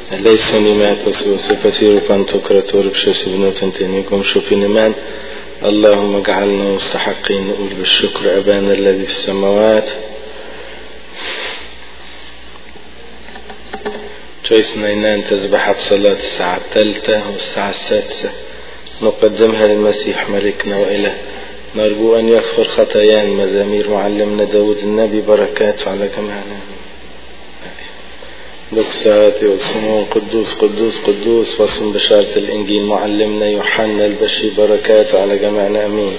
Eleison imátasz, وسفسيركم تكرة بشوش بنوتن تنيكم شوفين إيمان. اللهم اجعلنا مستحقين نقول بالشكر أبانا الذي في السماوات. جيسنا إنان تسبح بصلاة الساعة 3 والساعة 6 نقدمها للمسيح ملكنا وإله. نرجو أن يغفر خطايانا. مزامير معلمنا داود النبي بركاته على جميعنا. بكساتي والسمون قدوس قدوس قدوس. فصل بشارة الإنجيل معلمنا يوحنا البشير بركاته على جميعنا أمين.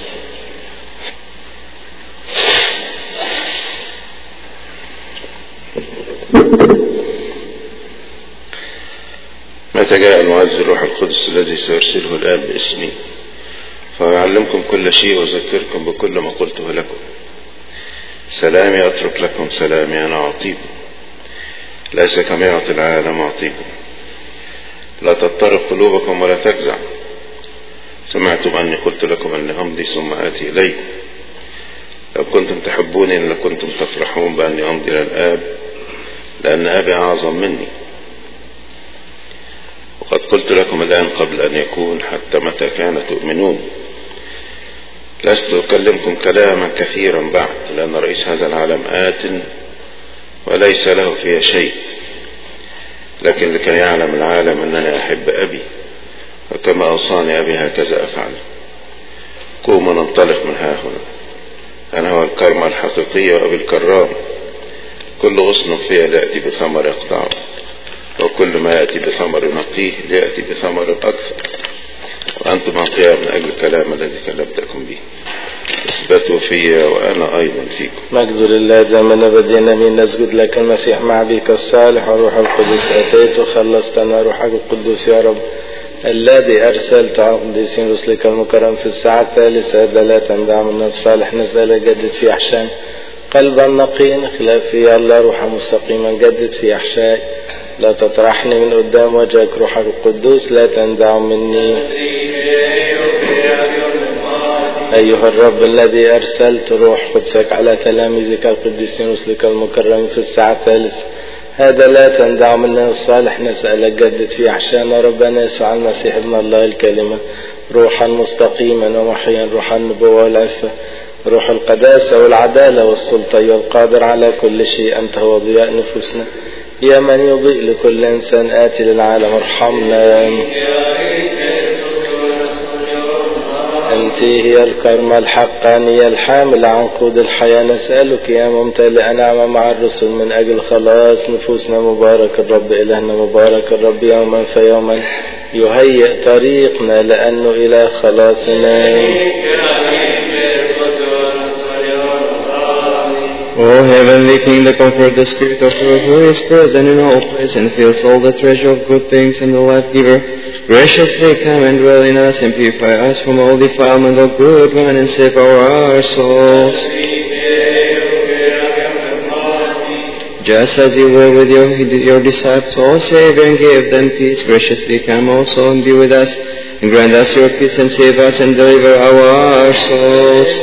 متى جاء المعز الروح القدس الذي سيرسله الآن باسمي فيعلمكم كل شيء وذكركم بكل ما قلته لكم. سلامي أترك لكم، سلامي أنا أعطيكم، ليس كما يعطي العالم أعطيكم. لا تضطرب قلوبكم ولا تجزع. سمعتم أني قلت لكم أني أمضي ثم آتي إليكم. لو كنتم تحبوني لكنتم تفرحون بأني أمضي إلى الآب، لأن أبي أعظم مني. وقد قلت لكم الآن قبل أن يكون، حتى متى كان تؤمنون. لست أكلمكم كلاما كثيرا بعد، لأن رئيس هذا العالم آت وليس له فيها شيء. لكن لكي يعلم العالم أنني أحب أبي، وكما أوصاني أبي هكذا أفعل. قوموا ننطلق من ها هنا. أنا هو الكرمة الحقيقية وأبي الكرام. كل غصن فيها ليأتي بثمر يقطعه، وكل ما يأتي بثمر ينقيه ليأتي بثمر أكثر. وأنتم أنقياء من أجل الكلام الذي كلمتكم به. اثبتوا فيا وأنا أيضا فيكم. مجد لله دائما أبديا آمين. نسجد لك المسيح مع بك الصالح والروح القدس. أتيت وخلصتنا روحك القدوس يا رب، الذي أرسلت قديسين رسلك المكرم في الساعة 3. لا تندع منا الصالح نسأل جدد في أحشان قلبا نقيا خلافي الله روحا مستقيما جدد في أحشائي. لا تطرحني من قدام وجهك روحك القدوس، لا تندع مني. أيها الرب الذي أرسلت روح قدسك على تلاميذك القديسين رسلك المكرمين في الساعة 3. هذا لا تندع منا الصالح نسألك جدد في أحشانا ربنا يسوع المسيح ابن الله الكلمة روحا مستقيما ومحيا، روح النبوة والعفة، روح القداسة والعدالة والسلطة والقادر على كل شيء. أنت هو ضياء نفوسنا، يا من يضيء لكل إنسان آتي للعالم ارحمنا. أنت هي الكرمة الحقانية الحاملة عنقود الحياة. نسألك يا ممتلئ نعمة مع الرسل من أجل خلاص نفوسنا. مبارك الرب إلهنا، مبارك الرب يوما فيوما يهيئ طريقنا لأنه إلى خلاصنا. O heavenly King, the Comforter, the Spirit of truth, who is present in all place and fills all the treasure of good things and the life-giver, graciously come and dwell in us and purify us from all defilement of good wine and save our souls. Just as you were with your disciples, O Savior, and gave them peace, graciously come also and be with us, and grant us your peace and save us and deliver our souls.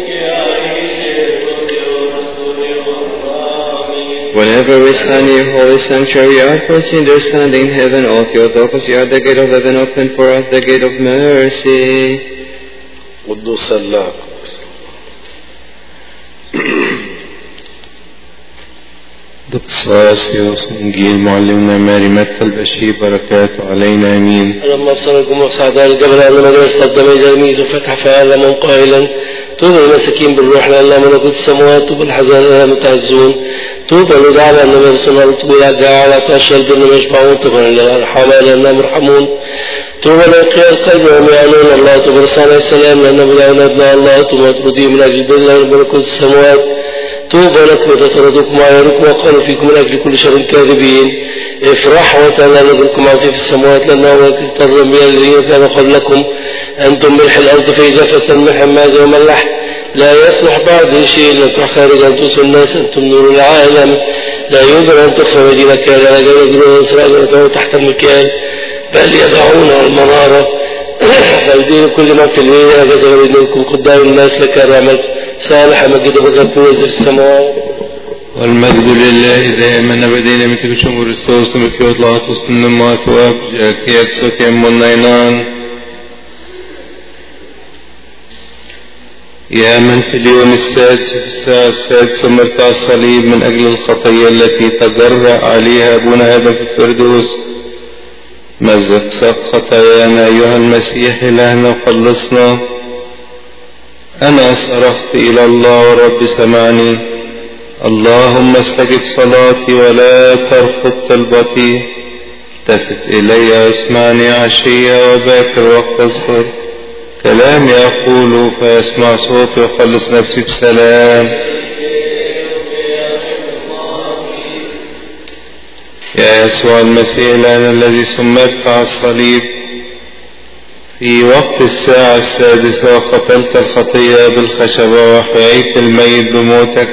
Whenever we stand in your holy sanctuary, our first understanding in heaven, all Theotokos, you are the gate of heaven, open for us the gate of mercy. قدوس الله. دقساسيوس إنجيل معلمنا ماري متى البشير بركاته علينا آمين. لما أبصركم وصعد الجبل أن مدرسة الدم جرميز وفتح فعلم قائلا طوبى المساكين بالروح لأن ملكوت السماوات، طوبى الحزان لأنهم متعزون، طوبى الوداع لأنهم يرسلون، طوبى الأجاع على طاش البر يشبعون، طوبى للرحماء لأنهم مرحمون، طوبى لأنقياء القلب وهم يعلمون الله، طوبى لصانع السلام لأنهم يدعون أبناء الله، طوبى مطرودين من أجل البر لأن ملكوت السماوات، طوبى لكم تطردكم وعيركم وقالوا فيكم من أجل كل شر كاذبين. افرحوا وتعالى نبلكم عظيم في السماوات لأنه وكثر الأنبياء الذين كانوا قبلكم. أنتم ملح الأرض فإذا فسد الملح ماذا وملح لا يصلح بعد شيء لتروح خارج أن توصل الناس. أنتم نور العالم، لا يمكن أن تخفى مدينة كان لا جنود إسرائيل وتعود تحت المكيال، بل يضعون المنارة فيدين كل من في الليل أجازة منكم قدام الناس لك الرمل صالح مجد بك في وزر السماوات. والمجد لله دائما أبدين مثل شمور السوس مثل إطلاعات وسط النمات وأبجاك يكسك يمون نينان يا من في اليوم السادس في الساعة السادسة مرتع الصليب من أجل الخطية التي تجرأ عليها أبونا آدم في الفردوس مزق خطايانا أيها المسيح إلهنا وخلصنا. أنا صرخت إلى الله والرب سمعني، اللهم استجب صلاتي ولا ترفض طلبتي، التفت إلي واسمعني عشية وباكر وقت أصبر، كلامي أقول فيسمع صوتي وخلص نفسي بسلام. يا يسوع المسيح الآن الذي سمرت على الصليب في وقت الساعة السادسة وقتلت الخطية بالخشبة وحييت الميت بموتك،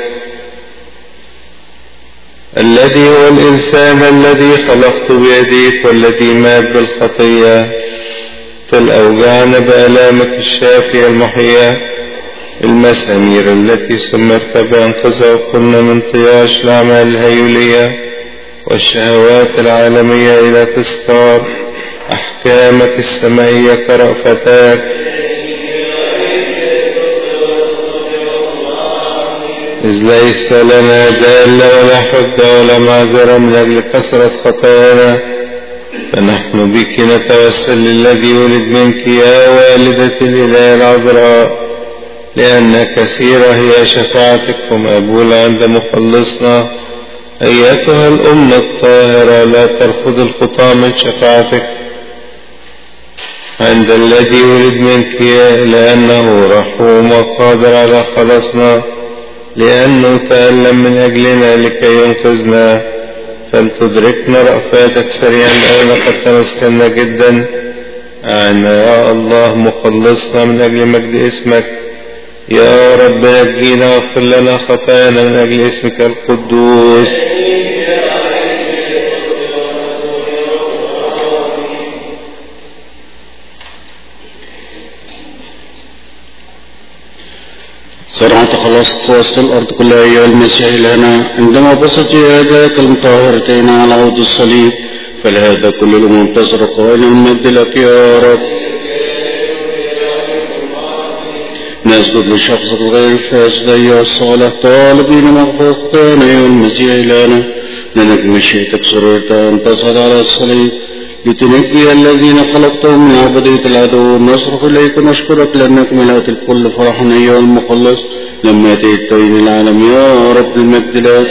الذي هو الإنسان الذي خلقت بيديك والذي مات بالخطية، فالأوجعنا بآلامك الشافية المحياة، المسامير التي سمرت بأنقذها وقلنا من طياش الأعمال الهيولية والشهوات العالمية إلى تذكار أحكامك السمائية كرأفتك، إذ ليس لنا دالة ولا حجة ولا معذرة من أجل كثرة خطايانا، فنحن بك نتوسل للذي ولد منك يا والدة الإله العذراء، لأن كثيرة هي شفاعتك ومقبولة عند مخلصنا. أيتها الأم الطاهرة لا ترفض الخطى من شفاعتك عند الذي ولد منك، لأنه رحوم وقادر على خلاصنا، لأنه تألم من أجلنا لكي ينقذنا، فلتدركنا رأفاتك سريعا لأن قد تمسكنا جدا. أعنا يا الله مخلصنا من أجل مجد اسمك، يا رب نجينا واغفر لنا خطايانا من أجل اسمك القدوس. سرعة خلاص وسط الأرض كلها أيها المسيح إلهنا، عندما بسط يداك المطهرتين على عود الصليب، فلهذا كل الأمم تصرخ قائلا المجد لك يا رب. نسجد لشخصك الغير فاسد أيها الصالح طالبين مغفرة خطايانا أيها المسيح إلهنا، لأنك مشيئتك سررت أن تصعد على الصليب لتنجي الذين خلقتهم من عبودية العدو. نصرخ إليك ونشكرك لأنك ملأت الكل فرحا أيها المخلص لما أتيت إلى العالم، يا رب المجد لك.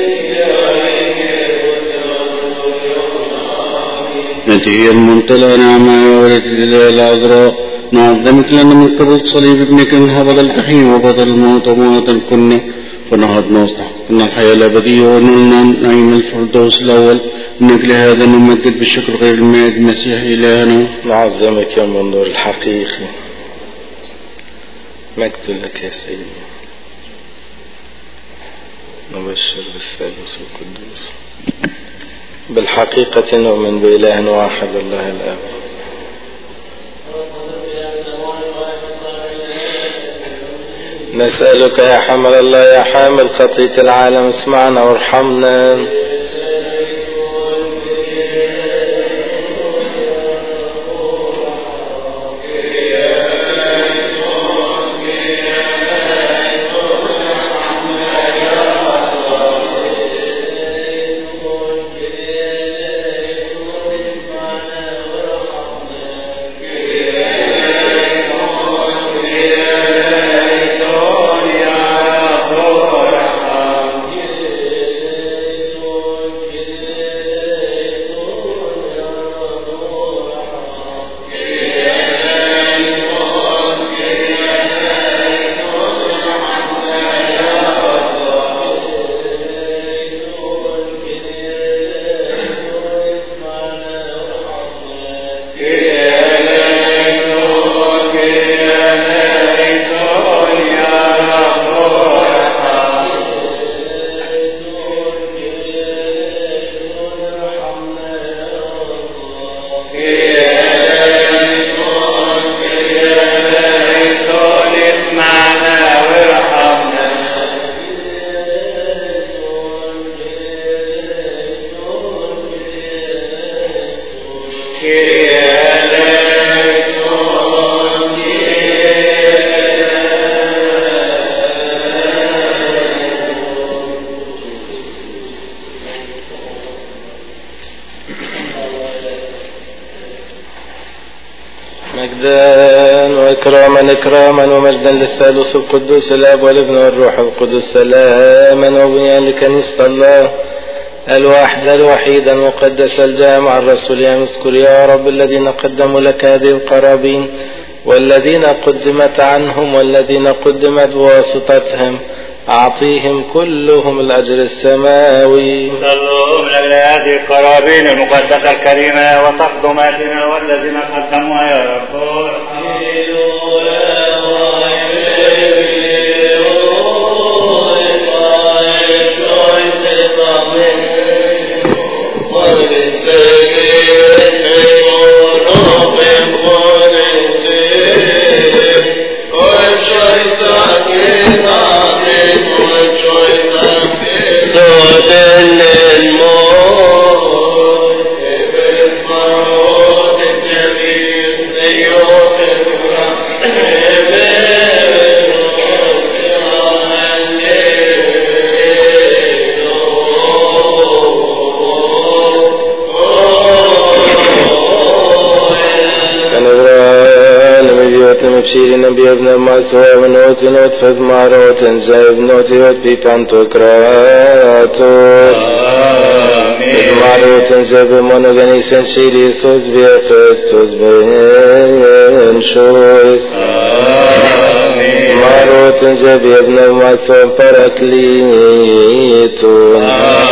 أنت هي الممتلئة نعمة يا ولد الإله العذراء، نعظمك لأن من قبل صليب ابنك انهبط الجحيم وبطل الموت وموتا كنا، فنهضنا واستحقنا الحياة الأبدية ونلنا نعيم الفردوس الأول. من أجل هذا نمجد بالشكر غير المائد المسيح إلهنا. نعظمك يا منور الحقيقي، مجد لك يا سيدي. نبشر بالثالوث القدوس. بالحقيقة نؤمن بإله واحد الله الآب. نسألك يا حمل الله يا حامل خطية العالم اسمعنا وارحمنا. مجدا وإكراما إكراما ومجدا للثالوث القدوس الآب والابن والروح القدس سلاما وبنيان لكنيسة الله الواحدة الوحيدة المقدسة الجامعة الرسول يذكر يا رب الذين قدموا لك هذه القرابين والذين قدمت عنهم والذين قدمت بواسطتهم أعطيهم كلهم الأجر السماوي. صلوا من أجل هذه القرابين المقدسة الكريمة وتقدماتنا والذين قدموها يا رب. مبشير نبي ابن المسوى ونوت نوت فذ معروت زيب نوت يوت بي بانتوكراتور فذ معروت زيب منغني سنشيري سوز بي خستوز بين شويس معروت زيب ابن المسوى باراكليتون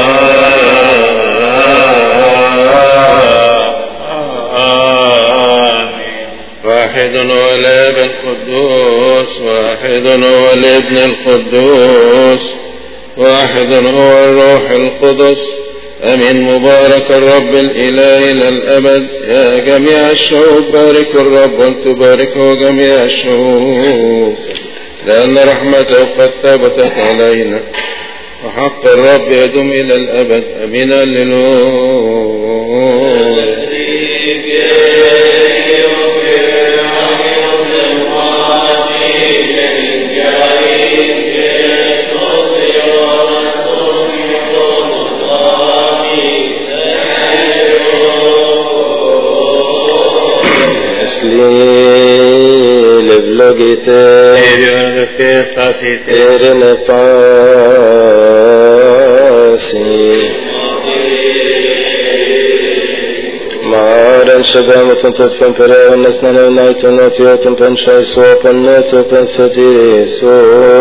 واحد هو الاب القدوس واحد هو الابن القدوس واحد هو الروح القدس امين. مبارك الرب الاله الى الابد. يا جميع الشعوب باركوا الرب وتباركوا جميع الشعوب لان رحمته قد ثبتت علينا وحق الرب يدوم الى الابد. امين. هللويا. Maren Shadamaton Totfan Pera Nasnana Naiton Notioton Penshai Sopan Noto Pensatiso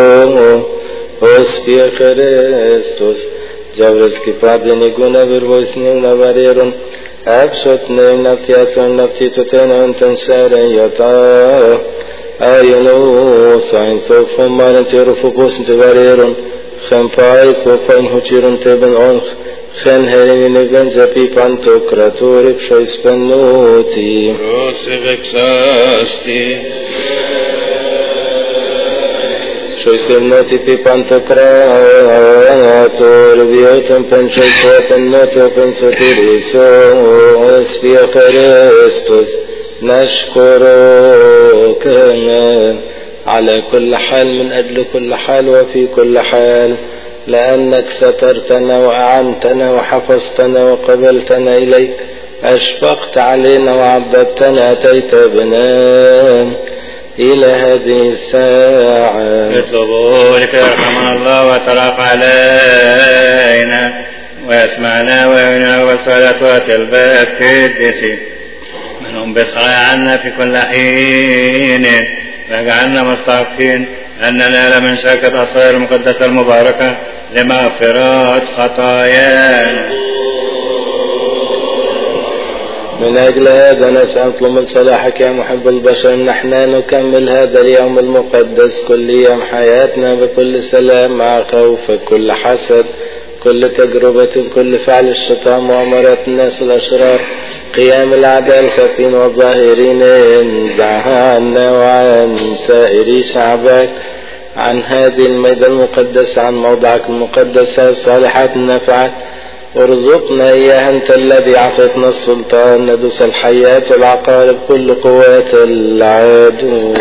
Ospia Christus Javreski Padre Niguna Virvois Nina Varieron Abshot Name Naftiaton Naftitotena Intensare Yata Ayano Sainz of Maren Terofobos Intevarieron Champaik Fofain Huchiron Teben Onch Chen Herin Evenza Pipantokratori Pshoispanuti Prosevexasti Pshoispanuti Pipantokratori Viotam Penshoiswapannoto Pensotiriso Espia Christus نشكرك على كل حال من أجل كل حال وفي كل حال لأنك سترتنا وأعنتنا وحفظتنا وقبلتنا إليك أشفقت علينا وعضدتنا أتيت بنا إلى هذه الساعة. اطلبوا لك يرحمنا الله وترافع علينا ويسمعنا ويعيننا والصلاة الباب كدتي منهم بصلاة عنا في كل حين واجعلنا مستحقين أن ننال من شركة أسرار المقدسة المباركة لمغفرات خطايانا. من أجل هذا نسأل من صلاحك يا محب البشر نحن نكمل هذا اليوم المقدس كل يوم حياتنا بكل سلام مع خوفك كل حسد كل تجربة كل فعل الشيطان مؤامرات الناس الأشرار قيام الأعداء الخفين والظاهرين انزعها عنا وعن سائر شعبك عن هذه الميدان المقدس عن موضعك المقدس الصالحات النافعات ارزقنا إياها أنت الذي أعطيتنا السلطان ندوس الحياة والعقارب كل قوات العدو.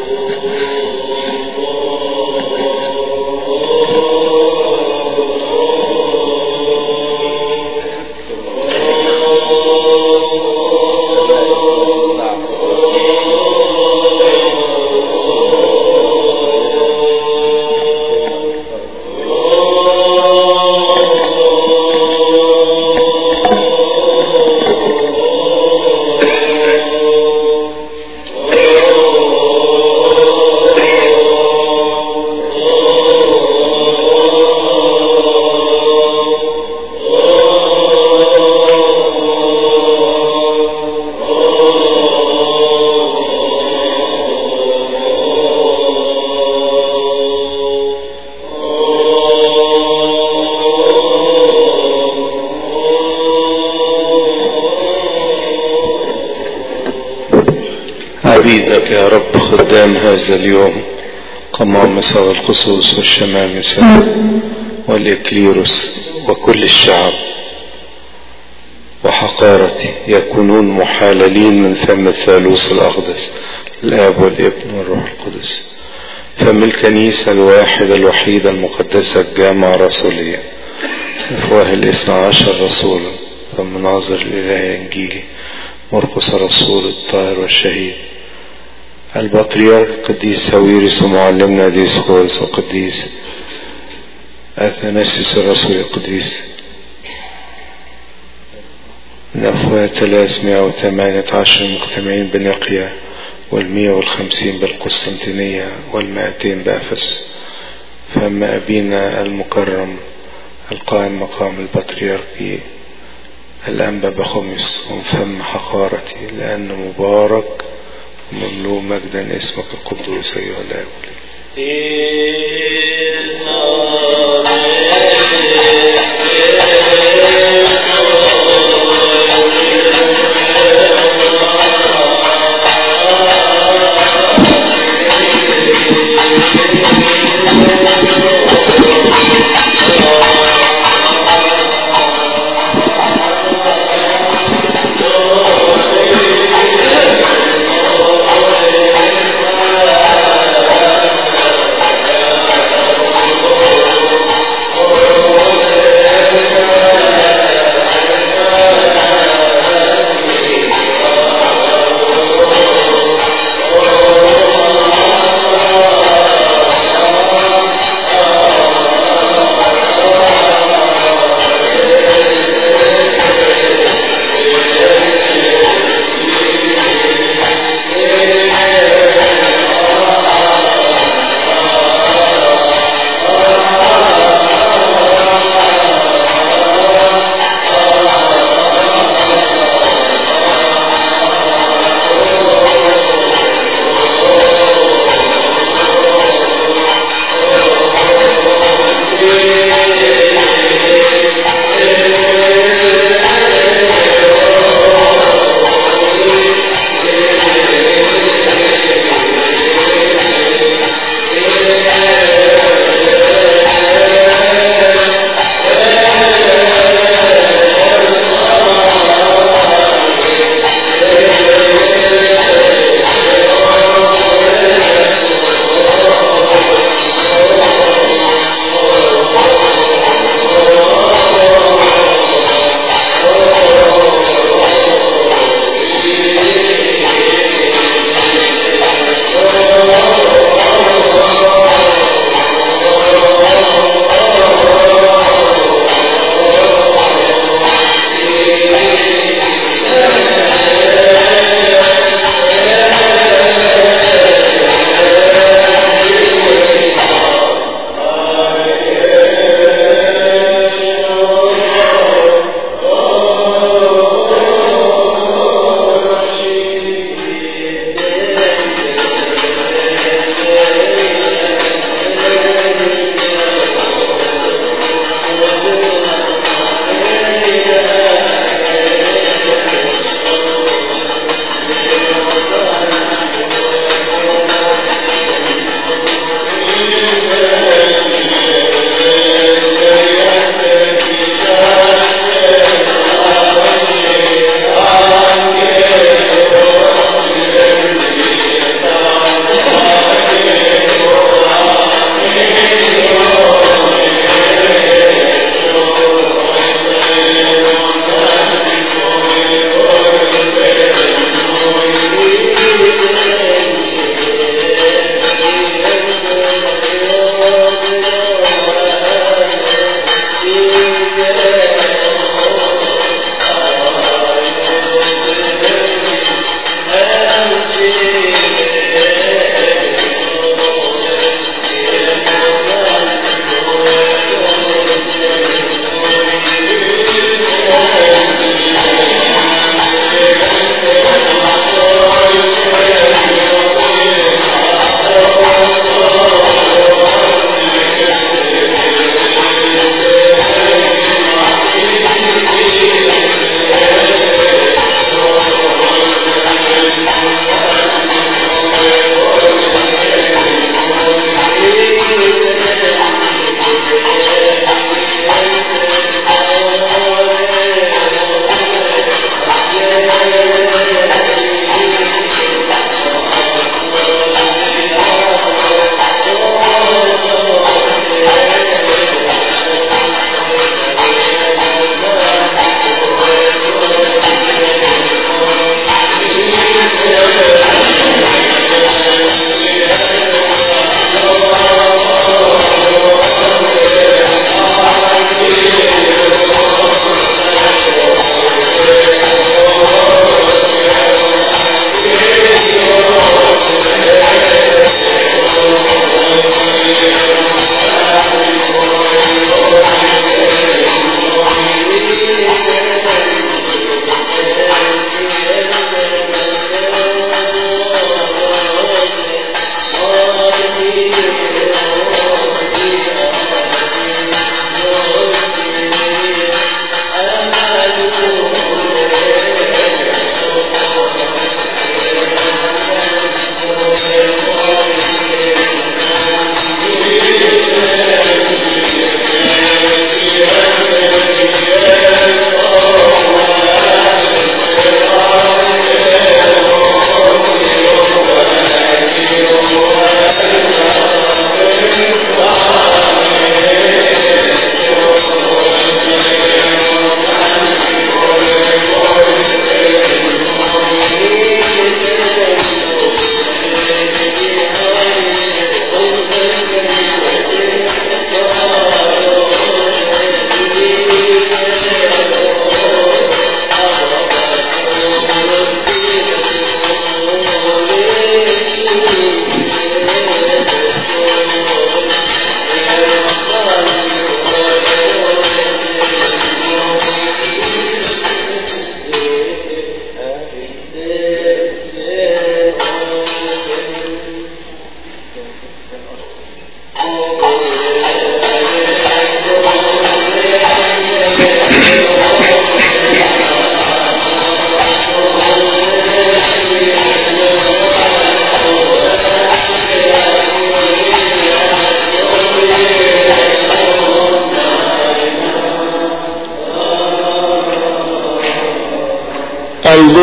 عبيدك يا رب خدام هذا اليوم قمامسة والقصوص والشمامسة والإكليروس وكل الشعب وحقارتي يكونون محاللين من فم الثالوث الأقدس الآب والابن والروح القدس، فم الكنيسة الواحدة الوحيدة المقدسة الجامعة الرسولية، أفواه 12 رسولا، فمناظر الإله إنجيلي مرقس الرسول الطاهر والشهيد، البطريرك القديس ساويرس ومعلمنا ديسقورس وقديس أثناسيوس الرسول القديس، من أفواه 318 مجتمعين بنقيا وال150 بالقسطنطينية وال200 بأفس، فأما أبينا المكرم القائم مقام البطريركي الأنبا بخمس ومن فم حقارتي لأنه مبارك ومملوء مجدا اسمك القدوس أيها الآب.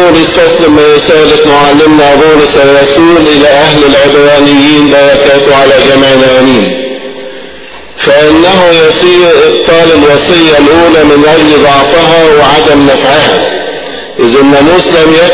بولس فصل من رسالة معلمنا بولس الرسول إلى أهل العبرانيين بركاته على جميعنا آمين. فإنه يصير إبطال الوصية الأولى من أجل ضعفها وعدم نفعها، إذ الناموس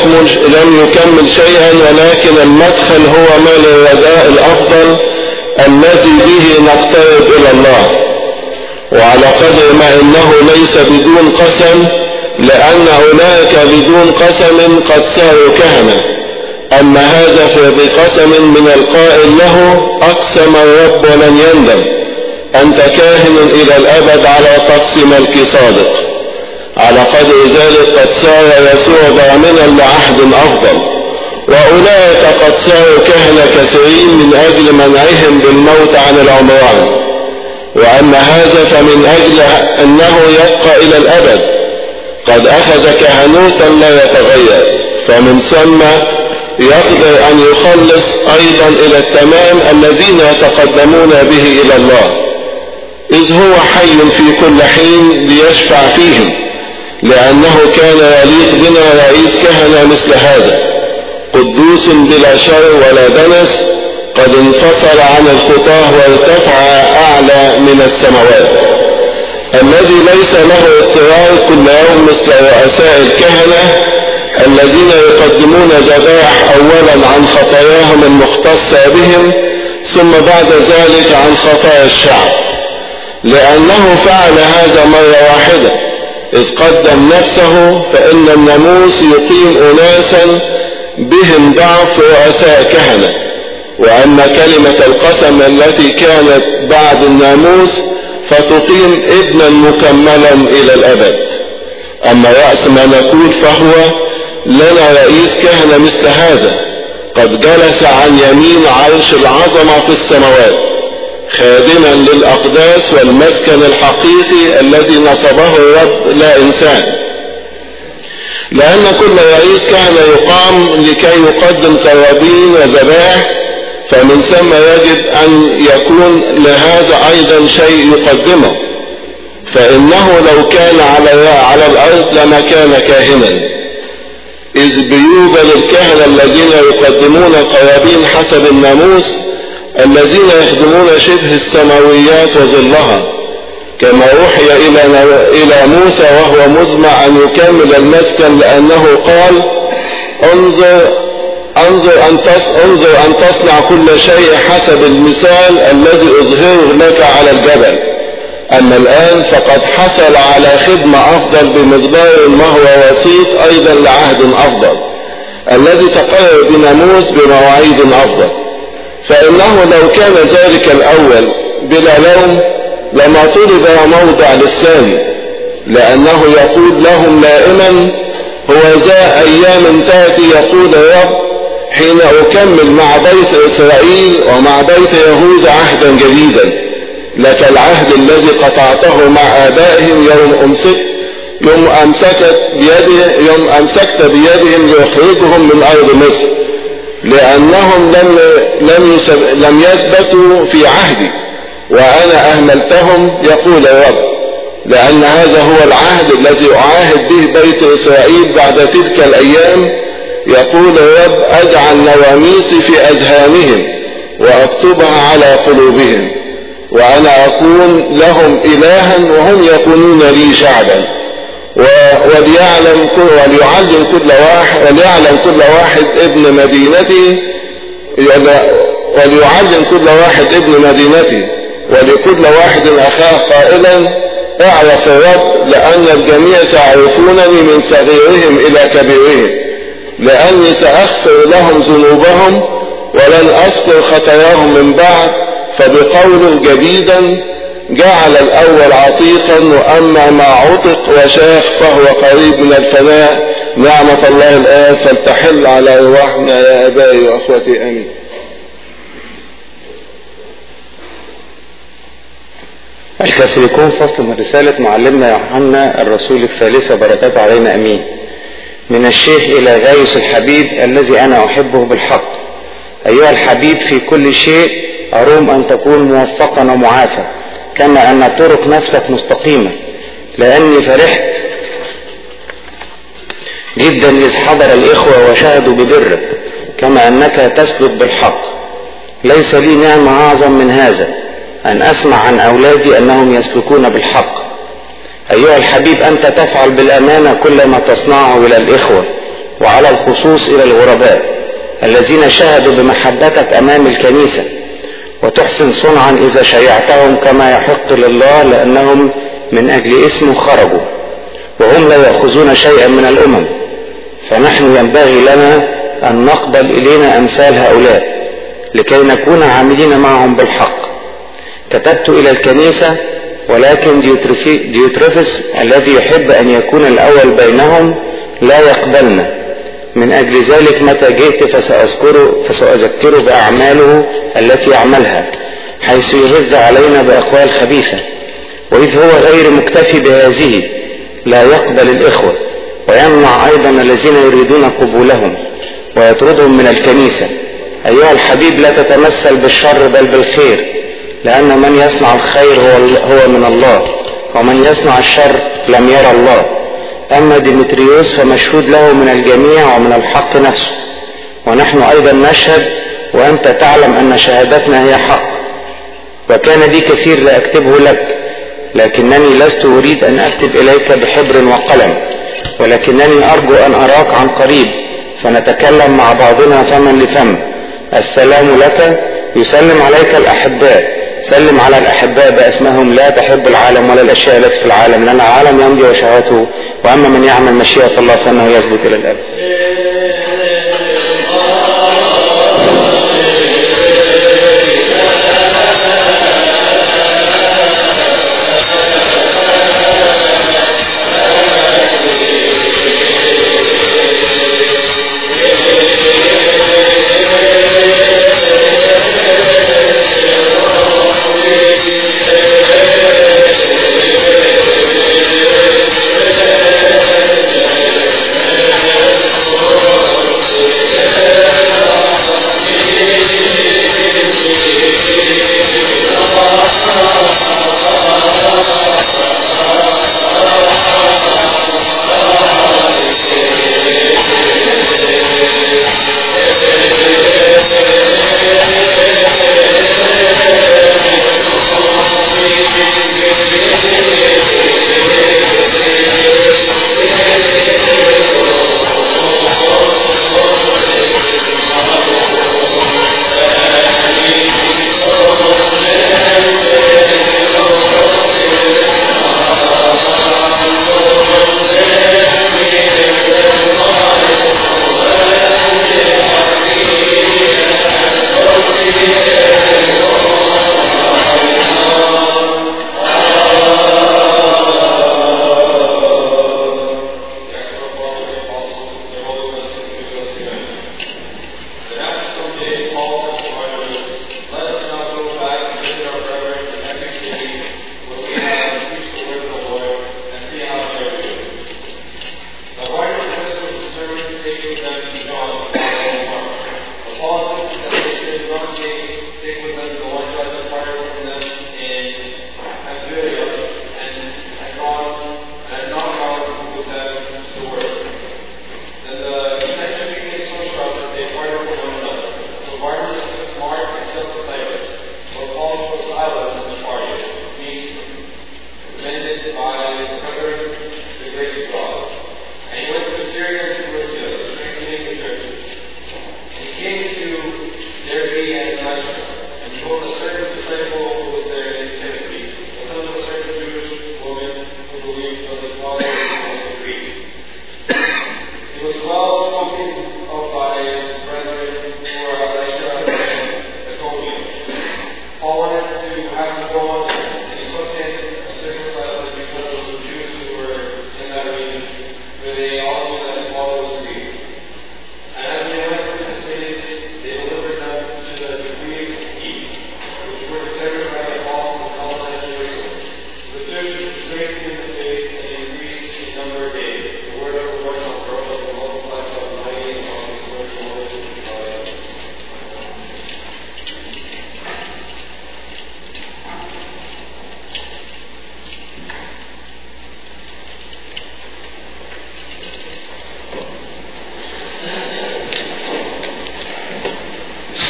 لم يكمل شيئا، ولكن المدخل هو ما للرجاء الأفضل الذي به نقترب إلى الله. وعلى قدر ما إنه ليس بدون قسم، لأن أولئك بدون قسم قد صاروا كهنة، أما هذا فبقسم من القائل له أقسم الرب ولن يندم، أنت كاهن إلى الأبد على طقس ملك صادق. على قدر ذلك قد صار يسوع ضامنا لعهد أفضل، وأولئك قد صاروا كهنة كثيرين من أجل منعهم بالموت عن العمران. وأما هذا فمن أجل أنه يبقى إلى الأبد قد أخذ كهنوتا لا يتغير، فمن ثم يقدر أن يخلص أيضا إلى التمام الذين يتقدمون به إلى الله، إذ هو حي في كل حين ليشفع فيهم، لأنه كان يليق بنا رئيس كهنة مثل هذا، قدوس بلا شر ولا دنس، قد انفصل عن الخطاه وارتفع أعلى من السماوات، الذي ليس له اضطرار كل يوم مثل رؤساء الكهنة الذين يقدمون ذبائح أولا عن خطاياهم المختصة بهم، ثم بعد ذلك عن خطايا الشعب، لأنه فعل هذا مرة واحدة إذ قدم نفسه. فإن الناموس يقيم أناسا بهم ضعف رؤساء كهنة، وأما كلمة القسم التي كانت بعد الناموس فتقيم ابنا مكملا إلى الأبد. أما رأس ما نقول فهو لنا رئيس كهنة مثل هذا، قد جلس عن يمين عرش العظمة في السماوات، خادما للأقداس والمسكن الحقيقي الذي نصبه الرب لا إنسان. لأن كل رئيس كهنة يقام لكي يقدم قرابين وذبائح، فمن ثم يجب أن يكون لهذا أيضا شيء يقدمه، فإنه لو كان على الأرض لما كان كاهنا، إذ بيوجد الكهنة الذين يقدمون قرابين حسب الناموس، الذين يخدمون شبه السماويات وظلها، كما أوحي إلى موسى وهو مزمع أن يكمل المسكن، لأنه قال انظر أن تصنع كل شيء حسب المثال الذي أظهره لك على الجبل. أما الآن فقد حصل على خدمة أفضل بمقدار ما هو وسيط أيضا لعهد أفضل، الذي تقرر بناموس بمواعيد أفضل. فإنه لو كان ذلك الأول بلا لوم لما طلب موضع للثاني، لأنه يقول لهم دائما هو ذا أيام تأتي يقول الرب حين أكمل مع بيت إسرائيل ومع بيت يهوذا عهدا جديدا، لك العهد الذي قطعته مع آبائهم يوم أمسكت بيدهم ليخرجهم من أرض مصر، لأنهم لم يثبتوا في عهدي وأنا أهملتهم يقول الرب. لأن هذا هو العهد الذي أعاهد به بيت إسرائيل بعد تلك الأيام، يقول الرب أجعل نواميسي في أذهانهم وأكتبها على قلوبهم، وأنا أكون لهم إلها وهم يكونون لي شعبا. وليعلم كل واحد ابن مدينتي ولكل واحد أخاه قائلا اعرف الرب، لأن الجميع سيعرفونني من صغيرهم إلى كبيرهم، لأني سأغفر لهم ذنوبهم ولن أذكر خطاياهم من بعد. فبقوله جديدا جعل الأول عتيقا، وأما ما عتق وشاخ فهو قريب من الفناء. نعمة الله الآن فلتحل على أرواحنا يا أبائي وأخوتي آمين. الكاثوليكون فصل من رسالة معلمنا يوحنا الرسول الثالثة بركاته علينا أمين. من الشيخ إلى غايس الحبيب الذي أنا أحبه بالحق. أيها الحبيب في كل شيء أروم أن تكون موفقا ومعافى، كما أن طرق نفسك مستقيمة، لأني فرحت جدا إذ حضر الإخوة وشهدوا ببرك كما أنك تسلك بالحق. ليس لي نعمة أعظم من هذا أن أسمع عن أولادي أنهم يسلكون بالحق. أيها الحبيب، أنت تفعل بالأمانة كل ما تصنعه إلى الإخوة، وعلى الخصوص إلى الغرباء الذين شهدوا بمحبتك أمام الكنيسة، وتحسن صنعا إذا شيعتهم كما يحق لله، لأنهم من أجل اسمه خرجوا وهم لا يأخذون شيئا من الأمم. فنحن ينبغي لنا أن نقبل إلينا أمثال هؤلاء لكي نكون عاملين معهم بالحق. كتبت إلى الكنيسة، ولكن ديوتريفس الذي يحب أن يكون الأول بينهم لا يقبلنا. من أجل ذلك متى جئت فسأذكره بأعماله التي يعملها، حيث يهز علينا بأقوال خبيثة. وإذ هو غير مكتفي بهذه لا يقبل الإخوة، ويمنع أيضا الذين يريدون قبولهم ويطردهم من الكنيسة. أيها الحبيب، لا تتمثل بالشر بل بالخير، لأن من يصنع الخير هو من الله، ومن يصنع الشر لم يرى الله. أما ديمتريوس فمشهود له من الجميع ومن الحق نفسه، ونحن أيضا نشهد، وأنت تعلم أن شهادتنا هي حق. وكان لي كثير لأكتبه لك، لكنني لست أريد أن أكتب إليك بحبر وقلم، ولكنني أرجو أن أراك عن قريب فنتكلم مع بعضنا فما لفم. السلام لك. يسلم عليك الأحباء. سلم على الأحباء بأسمهم. لا تحب العالم ولا الأشياء التي في العالم، لأن العالم يمضي وشهوته، وأما من يعمل مشيئة الله فإنه يثبت إلى الأبد.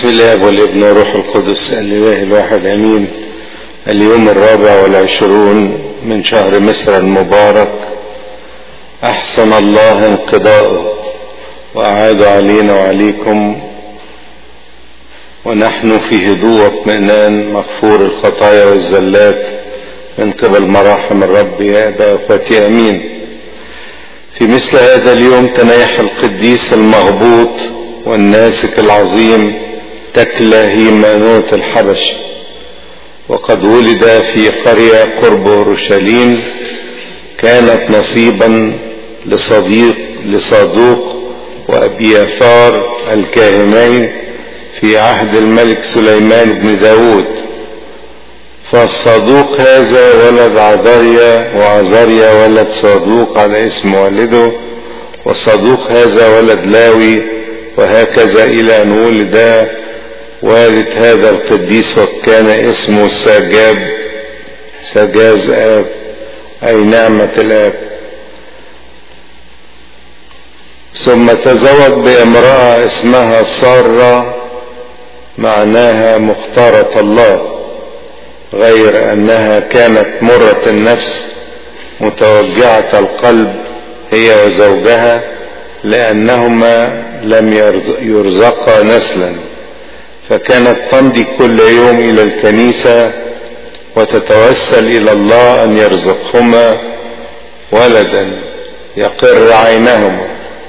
بسم الله والابن والروح القدس الإله الواحد أمين. اليوم 24 من شهر مصر المبارك، أحسن الله انقضاءه وأعاد علينا وعليكم ونحن في هدوء واطمئنان مغفور الخطايا والزلات من قبل مراحم الرب يا أبا أخوتي أمين. في مثل هذا اليوم تنيح القديس المغبوط والناسك العظيم تكلا هيمانوت الحبش، وقد ولد في قرية قرب أورشليم كانت نصيبا لصادوق وأبياثار الكاهنين في عهد الملك سليمان بن داود. فالصادوق هذا ولد عزريا، وعزريا ولد صادوق على اسم والده، والصادوق هذا ولد لاوي، وهكذا إلى أن ولد والد هذا القديس وكان اسمه سجاز آب، أي نعمة الآب. ثم تزوج بامرأة اسمها سارة، معناها مختارة الله، غير أنها كانت مرة النفس متوجعة القلب هي وزوجها، لأنهما لم يرزقا نسلا، فكانت تمضي كل يوم إلى الكنيسة وتتوسل إلى الله أن يرزقهما ولدا يقر عينهما.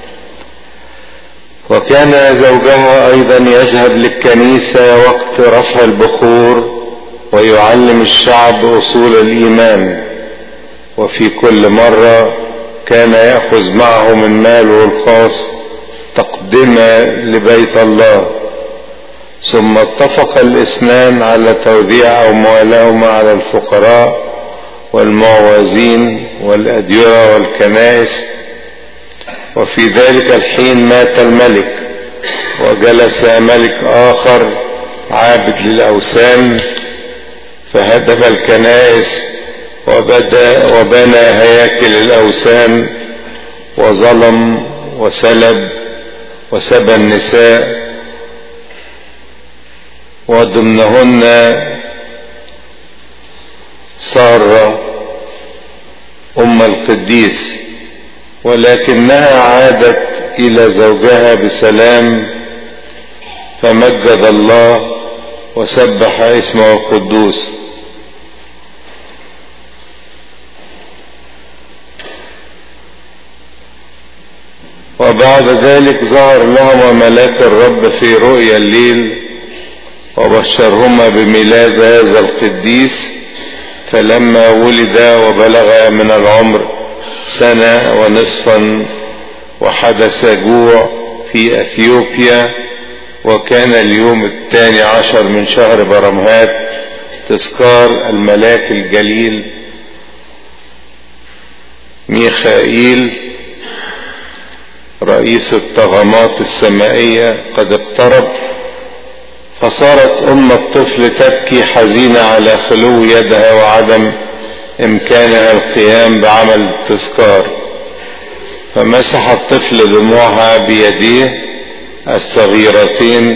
وكان زوجها أيضا يذهب للكنيسة وقت رفع البخور ويعلم الشعب أصول الإيمان، وفي كل مرة كان يأخذ معه من ماله الخاص تقدمة لبيت الله. ثم اتفق الاثنان على توزيع أموالهما على الفقراء والمعوزين والأديرة والكنائس. وفي ذلك الحين مات الملك، وجلس ملك آخر عابد للأوثان، فهدم الكنائس وبنى هياكل الأوثان، وظلم وسلب وسبى النساء، وضمنهن سارة أم القديس، ولكنها عادت إلى زوجها بسلام، فمجد الله وسبح اسمه القدوس. وبعد ذلك ظهر لهما ملاك الرب في رؤيا الليل وبشرهما بميلاد هذا القديس. فلما ولدا وبلغا من العمر 1.5 سنة وحدث جوع في أثيوبيا، وكان اليوم 12 من شهر برمهات تذكار الملاك الجليل ميخائيل رئيس الطغمات السمائية قد اقترب. فصارت أم الطفل تبكي حزينة على خلو يدها وعدم إمكانها القيام بعمل التذكار، فمسح الطفل دموعها بيديه الصغيرتين،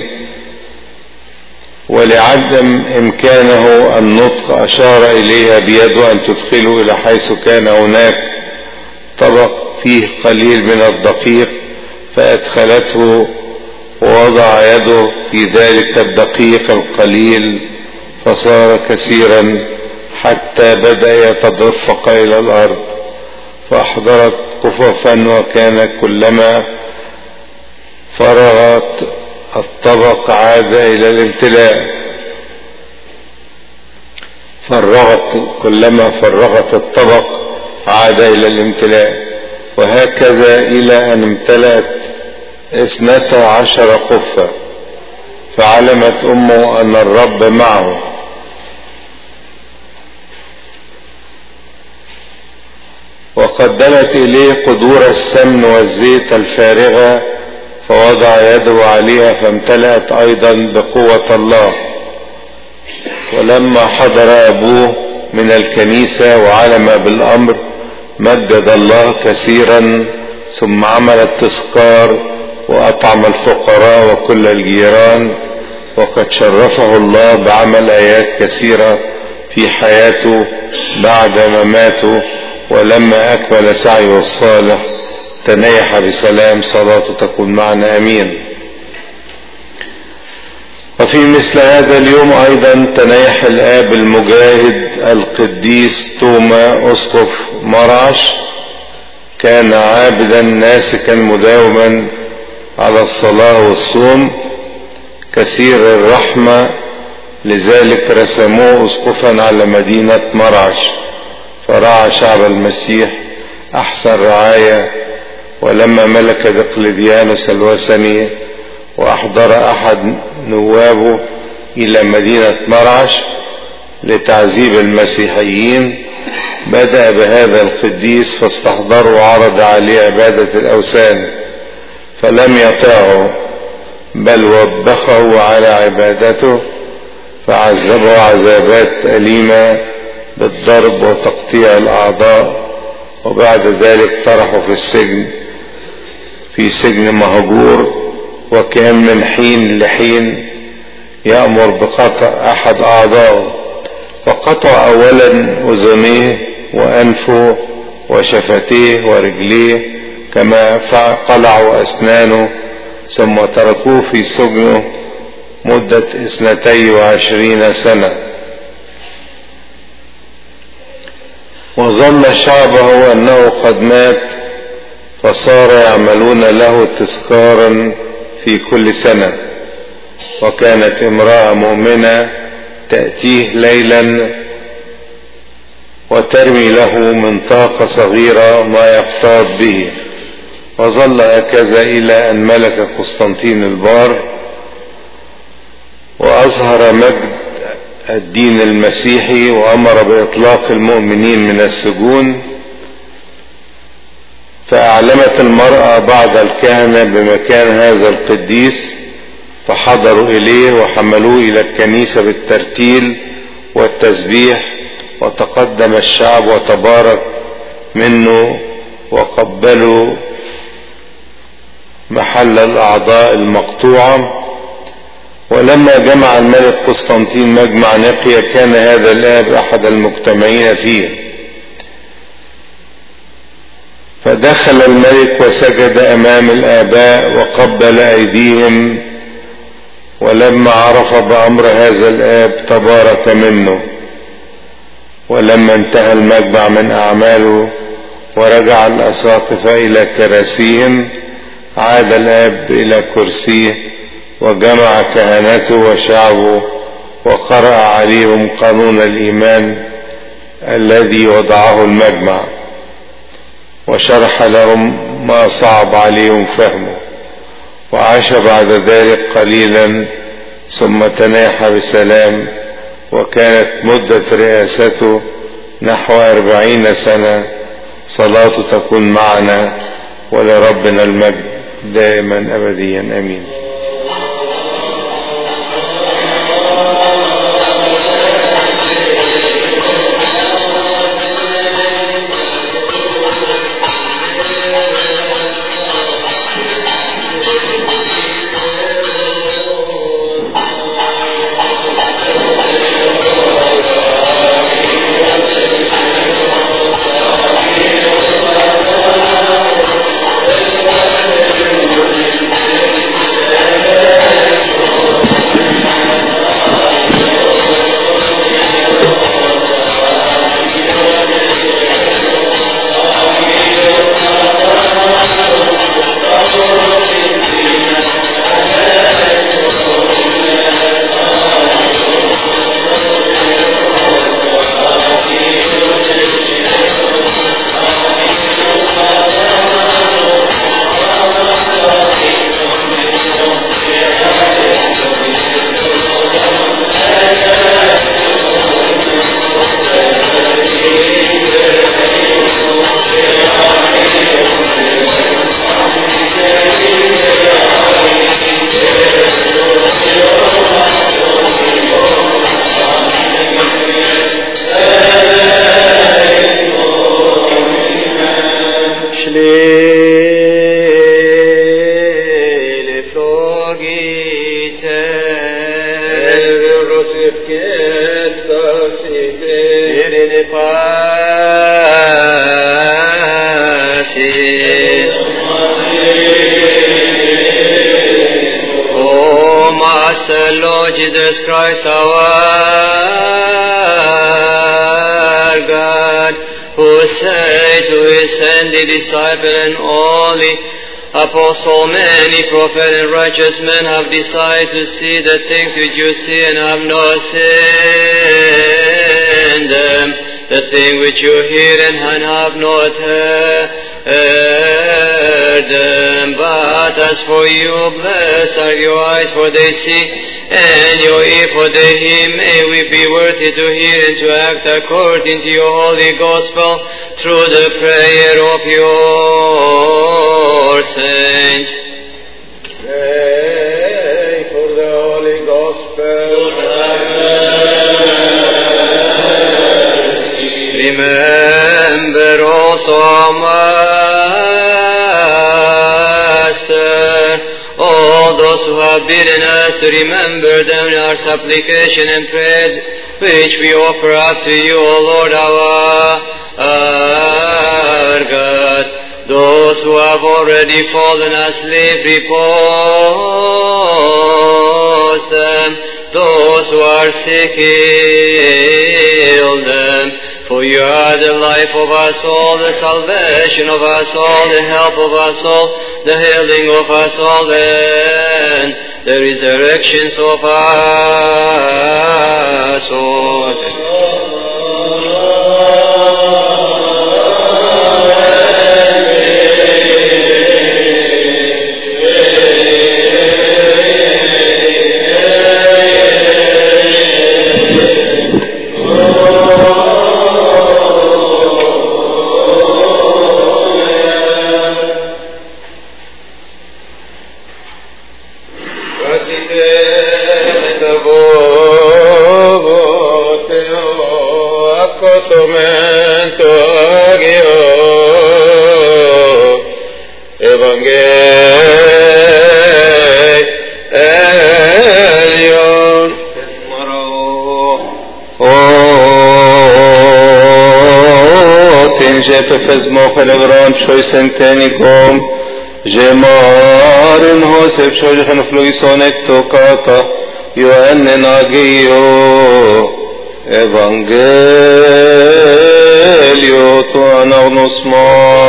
ولعدم إمكانه النطق أشار إليها بيده أن تدخله إلى حيث كان هناك طبق فيه قليل من الدقيق، فأدخلته ووضع يده في ذلك الدقيق القليل فصار كثيرا حتى بدأ يتدفق إلى الأرض، فأحضرت كففا، وكان كلما فرغت الطبق عاد إلى الامتلاء، كلما فرغت الطبق عاد إلى الامتلاء، وهكذا إلى أن امتلأت 12 قفة. فعلمت أمه أن الرب معه، وقدمت إليه قدور السمن والزيت الفارغة، فوضع يده عليها فامتلأت أيضا بقوة الله. ولما حضر أبوه من الكنيسة وعلم بالأمر مجد الله كثيرا، ثم عمل التذكار وأطعم الفقراء وكل الجيران، وقد شرفه الله بعمل آيات كثيرة في حياته بعد مماته، ولما أكمل سعيه الصالح تنيح بسلام. صلاته تكون معنا امين. وفي مثل هذا اليوم ايضا تنيح الاب المجاهد القديس توما اسقف مرعش. كان عابدا ناسكا مداوما على الصلاة والصوم كثير الرحمة، لذلك رسموه اسقفا على مدينة مرعش، فرعى شعب المسيح احسن رعاية. ولما ملك دقلديانوس الوثني واحضر احد نوابه الى مدينة مرعش لتعذيب المسيحيين، بدأ بهذا القديس فاستحضره وعرض عليه عبادة الاوثان، فلم يطاعه بل وبخه على عبادته، فعذبه عذابات أليمة بالضرب وتقطيع الاعضاء، وبعد ذلك طرحه في سجن مهجور. وكان من حين لحين يأمر بقطع احد اعضائه، فقطع اولا اذنيه وانفه وشفتيه ورجليه، كما قلعوا اسنانه، ثم تركوه في سجنه مدة 22 سنة. وظن شعبه انه قد مات، فصار يعملون له تذكارا في كل سنة. وكانت امرأة مؤمنة تأتيه ليلا وترمي له منطاقة صغيرة ما يقتاد به، وظل هكذا الى ان ملك قسطنطين البار واظهر مجد الدين المسيحي وامر باطلاق المؤمنين من السجون. فاعلمت المرأة بعض الكهنة بمكان هذا القديس، فحضروا اليه وحملوه الى الكنيسة بالترتيل والتسبيح، وتقدم الشعب وتبارك منه وقبلوا محل الاعضاء المقطوعة. ولما جمع الملك قسطنطين مجمع نقيا، كان هذا الاب احد المجتمعين فيه، فدخل الملك وسجد امام الاباء وقبل ايديهم، ولما عرف بامر هذا الاب تبارك منه. ولما انتهى المجمع من اعماله ورجع الاساقفة الى كراسيهم، عاد الاب الى كرسيه وجمع كهنته وشعبه وقرأ عليهم قانون الايمان الذي وضعه المجمع، وشرح لهم ما صعب عليهم فهمه. وعاش بعد ذلك قليلا ثم تناح بسلام، وكانت مدة رئاسته نحو 40 سنة. صلاته تكون معنا، ولربنا المجد دائما أبديا آمين. Lefrogite O Master Lord Jesus Christ, our God, who said to his handy disciple and only Apostle, many prophet and righteous men have decided to see the things which you see and have not seen them, the thing which you hear and have not heard them. But as for you, blessed are your eyes, for they see, and your ear, for they hear. May we be worthy to hear and to act according to your holy gospel through the prayer of your saints. Pray for the holy gospel. Remember also, Master, all those who have bidden us to remember them in our supplication and prayer, which we offer up to you, O Lord our God. Those who have already fallen asleep, repose them. Those who are sick, heal them. For you are the life of us all, the salvation of us all, the help of us all, the healing of us all, and the resurrections of us all. Felebran shoy senteni kom Jemarin hosef shoy khanfluisonek tokata Yohannen agiyo Evangelio tu anagnosma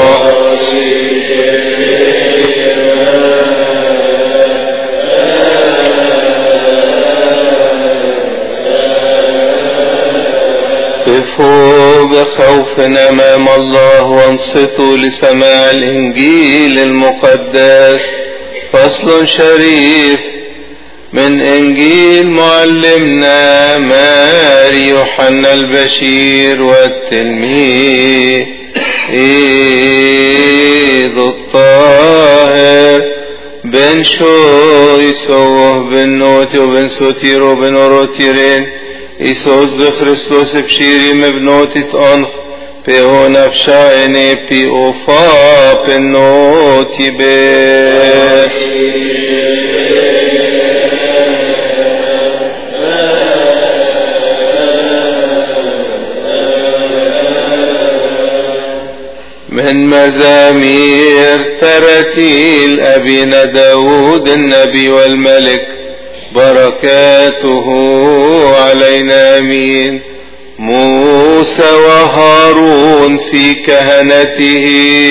قفوا بخوف أمام الله وانصتوا لسماع الإنجيل المقدس. فصل شريف من إنجيل معلمنا ماري يوحنا البشير والتلميذ الطاهر بن شويسوه بن نوتي وبن سوتير وبن أوروتيرين Isus بخريستوس بشيري مبنوتي تأنخ بهو نفشايني بي أوفا بنوتي بس من مزامير ترتيل أبينا داود النبي والملك بركاته علينا امين. موسى وهارون في كهنته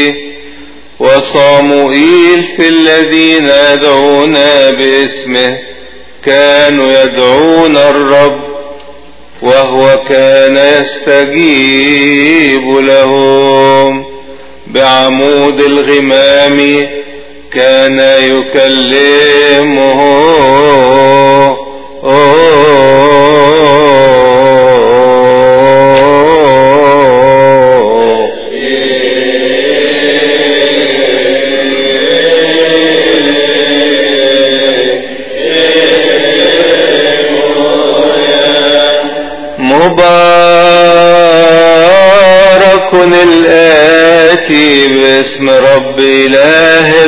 وصاموئيل في الذين يدعون باسمه كانوا يدعون الرب وهو كان يستجيب لهم. بعمود الغمام كان يكلمه مبارك الآتي باسم رب إله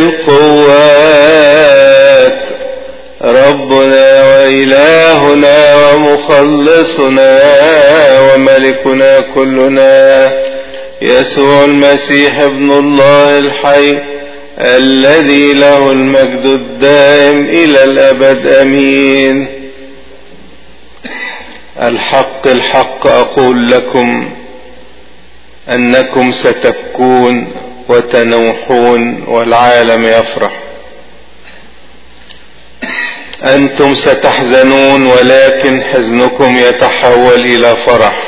القوات ربنا وإلهنا ومخلصنا مخلصنا وملكنا كلنا يسوع المسيح ابن الله الحي الذي له المجد الدائم إلى الأبد آمين. الحق الحق أقول لكم أنكم ستبكون وتنوحون والعالم يفرح. أنتم ستحزنون ولكن حزنكم يتحول إلى فرح.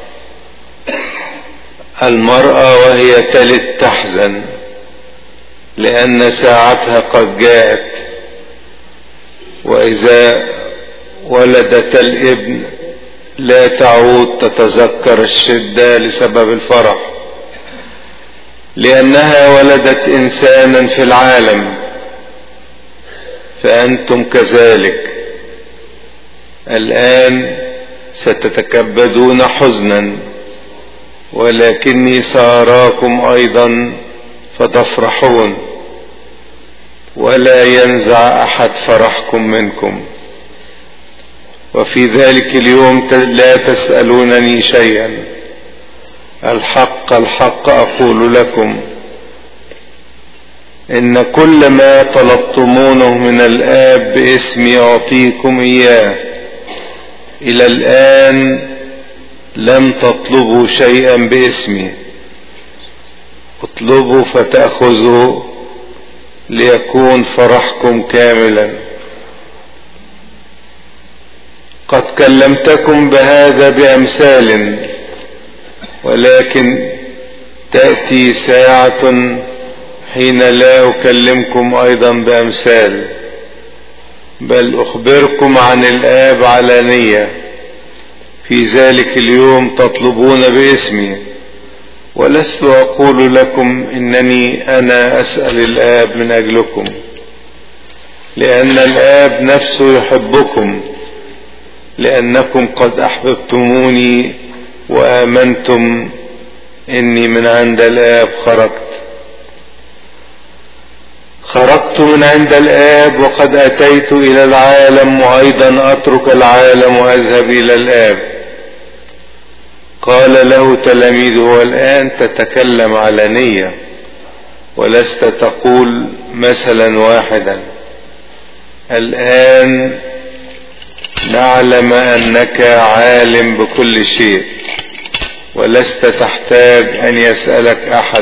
المرأة وهي تلد تحزن لأن ساعتها قد جاءت، وإذا ولدت الابن لا تعود تتذكر الشدة لسبب الفرح، لأنها ولدت إنسانا في العالم. فأنتم كذلك الآن ستتكبدون حزنا، ولكني سأراكم أيضا فتفرحون، ولا ينزع أحد فرحكم منكم. وفي ذلك اليوم لا تسألونني شيئا. الحق الحق أقول لكم إن كل ما طلبتمونه من الآب باسمي أعطيكم إياه. إلى الآن لم تطلبوا شيئا باسمي، اطلبوا فتأخذوا ليكون فرحكم كاملا. قد كلمتكم بهذا بأمثال، ولكن تأتي ساعة حين لا أكلمكم أيضا بأمثال، بل أخبركم عن الآب علانية. في ذلك اليوم تطلبون باسمي، ولست أقول لكم إنني أنا أسأل الآب من أجلكم، لأن الآب نفسه يحبكم، لأنكم قد أحببتموني وآمنتم إني من عند الآب خرجت من عند الآب وقد أتيت إلى العالم، وأيضا أترك العالم وأذهب إلى الآب. قال له تلاميذه: الآن تتكلم علانية ولست تقول مثلا واحدا. الآن نعلم أنك عالم بكل شيء، ولست تحتاج أن يسألك أحد.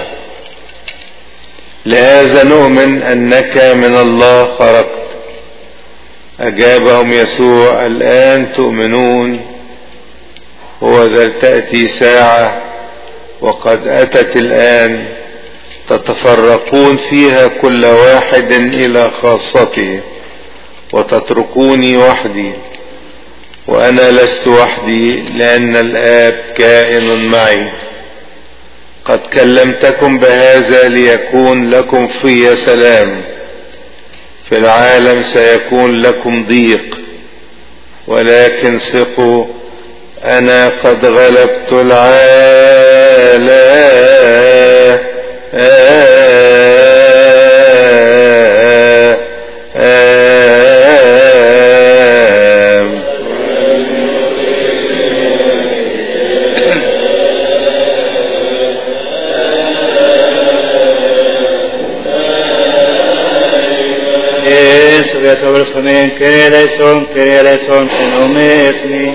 لهذا نؤمن أنك من الله خرجت. أجابهم يسوع: الآن تؤمنون؟ هو ذا تأتي ساعة وقد أتت الآن تتفرقون فيها كل واحد إلى خاصته، وتتركوني وحدي. وأنا لست وحدي، لأن الآب كائن معي. قد كلمتكم بهذا ليكون لكم في سلام. في العالم سيكون لكم ضيق، ولكن ثقوا، أنا قد غلبت العالم. sobre su men que le son que no me es ni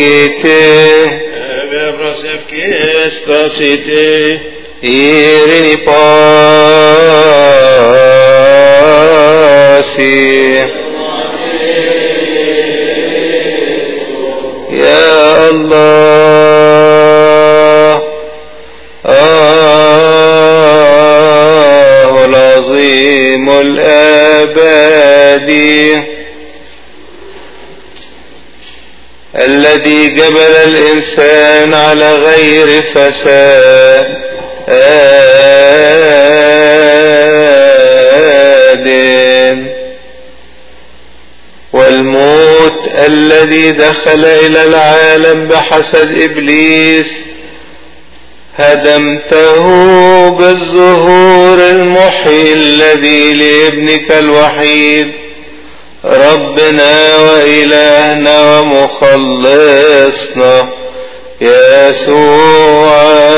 Gite, Irini Pasi, Ya Allah, العظيم الأبدي الذي جبل الإنسان على غير فساد والموت الذي دخل إلى العالم بحسد إبليس هدمته بالظهور المحيي الذي لابنك الوحيد ربنا وإلهنا ومخلصنا يسوع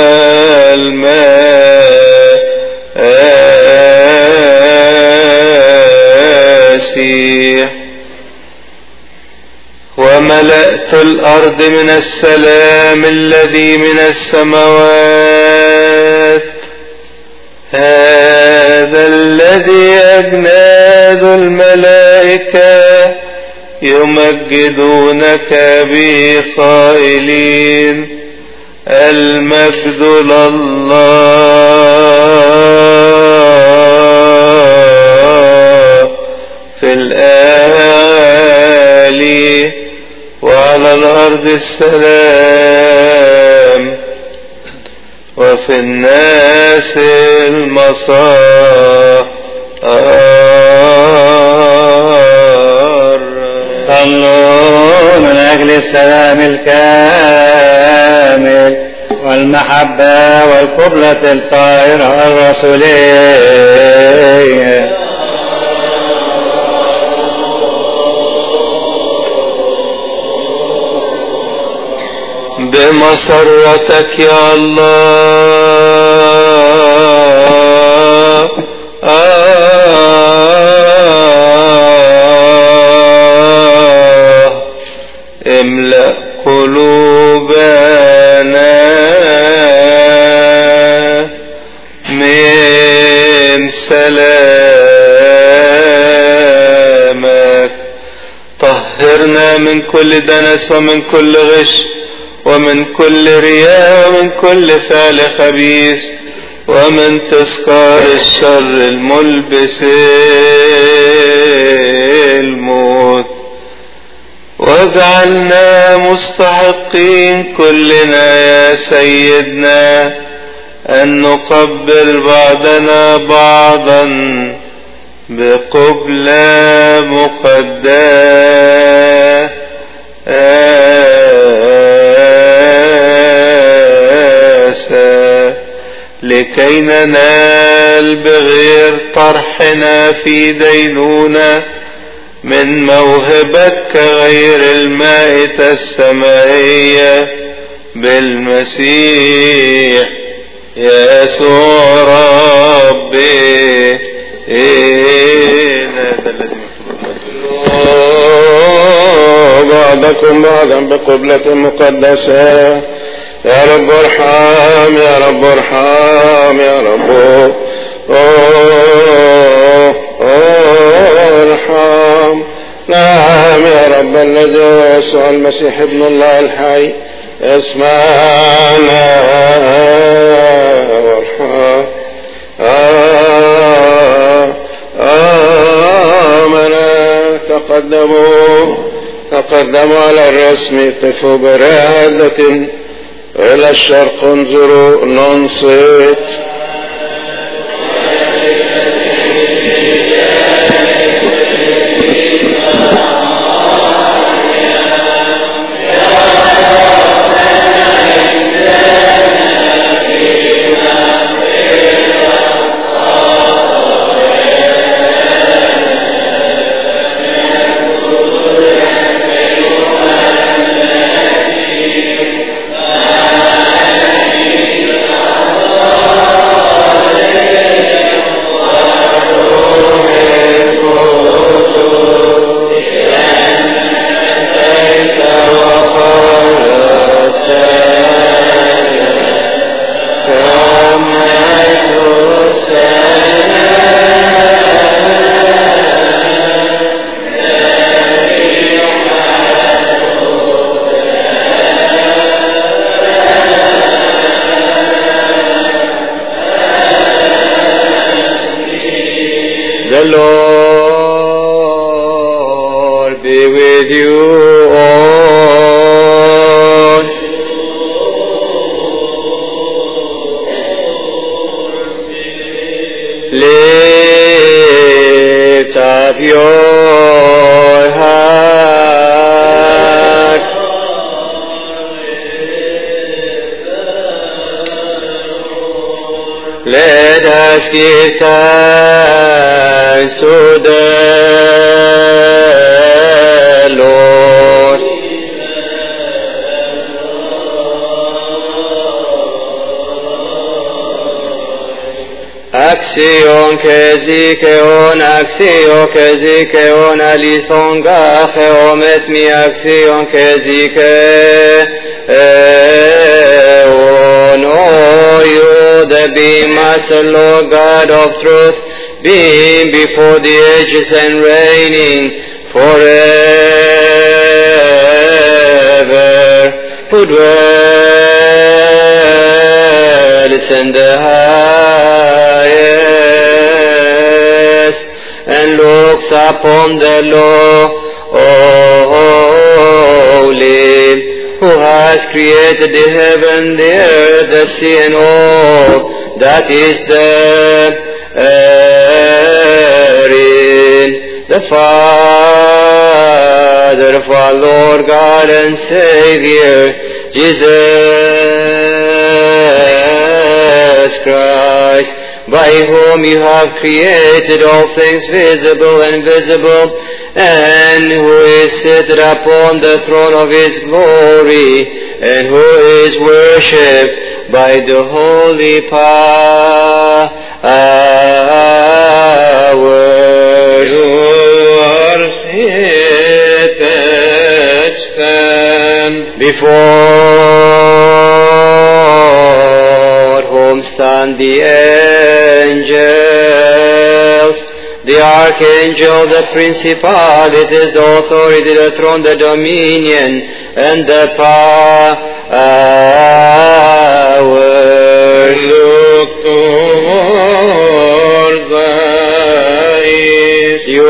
المسيح وملأت الأرض من السلام الذي من السماوات هذا الذي أجناد الملائكة يمجدونك به قائلين المجد لله في الآل وعلى الأرض السلام وفي الناس المصار صلوا من أجل السلام الكامل والمحبة والقبلة الطاهرة الرسولية بمسرتك يا الله املأ قلوبنا من سلامك طهرنا من كل دنس ومن كل غش ومن كل رياء ومن كل فعل خبيث ومن تذكار الشر الملبس الموت واجعلنا مستحقين كلنا يا سيدنا أن نقبل بعضنا بعضا بقبلة مقدسة لكي ننال بغير طرحنا في دينونة من موهبتك غير المائتة السمائية بالمسيح يسوع ربي بعضكم بعضا بقبلة مقدسة يا رب ارحم يا رب ارحم يا رب ارحم نعم يا رب الذي هو يسوع المسيح ابن الله الحي اسمعنا وارحم آمنا تقدموا على الرسم قفوا برادة إلى الشرق انظروا ننصت The Lord be with you all. Lift up your heart. Let us give thanks to the Lord. Axion kezikeon, axio kezikeon, alithon gacheom et mi axion kezikeon. O you, the beamers, the Lord God of truth, being before the ages and reigning forever, who dwells in the highest, and looks upon the lowly, who has created the heaven, the earth, the sea, and all that is therein, the Father of our Lord God and Savior, Jesus Christ, by whom you have created all things visible and invisible, and who is seated upon the throne of his glory, and who is worshipped by the holy powers. You are seated, stand before whom stand the angels, the archangel, the principalities, the authority, the throne, the dominion, and the powers. Look toward the east. You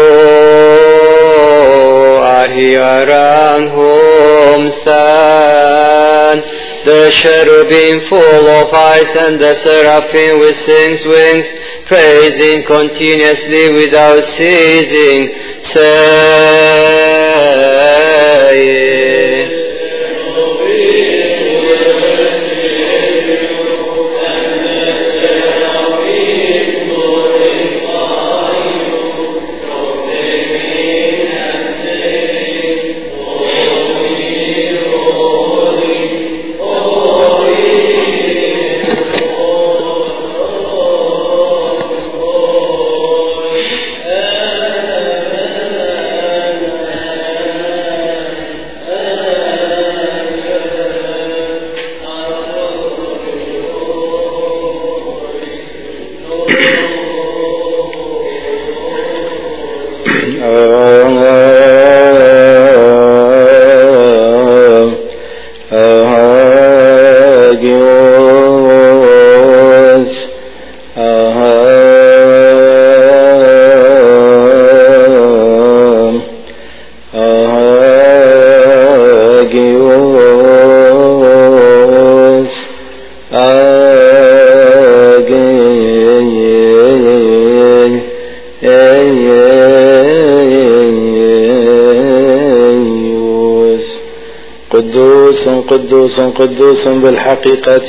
are here around whom stand the cherubim full of eyes, and the seraphim with wings, praising continuously without ceasing, saying, قدوس قدوس بالحقيقة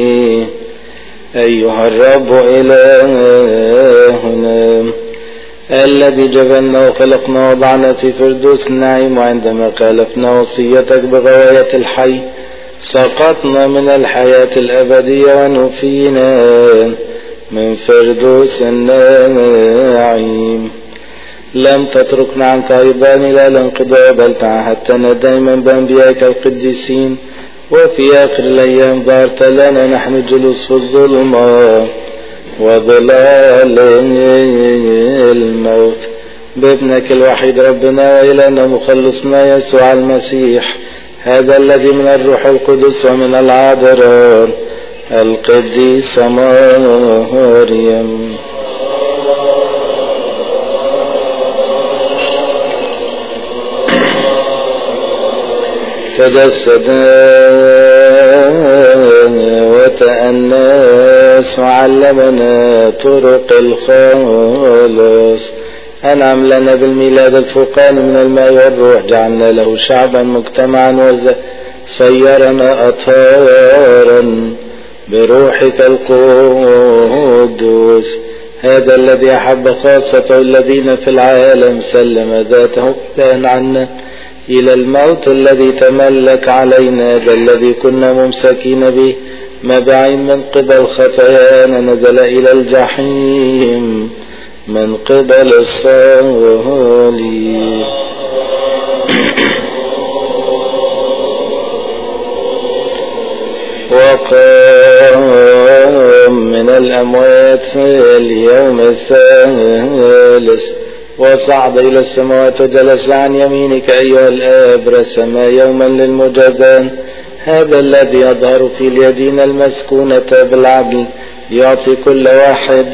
أيها الرب إلهنا الذي جبلنا وخلقنا وضعنا في فردوس النعيم، وعندما خالفنا وصيتك بغواية الحي سقطنا من الحياة الأبدية ونفينا من فردوس النعيم. لم تتركنا عنك أيضا إلى الانقضاء، بل تعهدتنا دائما بأنبيائك القديسين، وفي آخر الأيام ظهرت لنا نحن جلوس في الظلمات وظلال الموت بابنك الوحيد ربنا وإلهنا مخلصنا يسوع المسيح، هذا الذي من الروح القدس ومن العذراء القديسة مريم تجسد وتأنس وعلمنا طرق الخلاص. أنعم لنا بالميلاد الفوقاني من الماء والروح، جعلنا له شعبا مجتمعا وصيرنا أطهارا بروحك القدوس. هذا الذي أحب خاصته الذين في العالم سلم ذاته فداء عنا إلى الموت الذي تملك علينا. ذا الذي كنا ممسكين به مبعين من قبل خطايانا نزل إلى الجحيم من قبل الصالحين. وقام من الأموات في اليوم الثالث وصعد إلى السماوات وجلس عن يمينك أيها الآب. رسم يوما للمجازاة. هذا الذي يظهر في اليدين المسكونة بالعدل يعطي كل واحد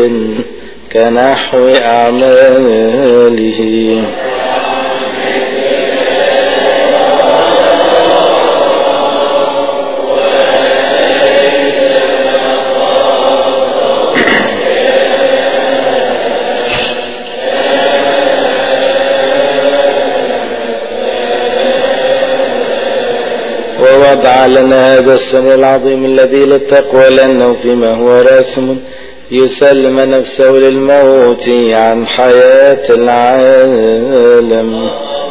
كنحو أعماله. ووضع لنا هذا السر العظيم الذي للتقوى، لأنه فيما هو راسم يسلم نفسه للموت عن حياة العالم.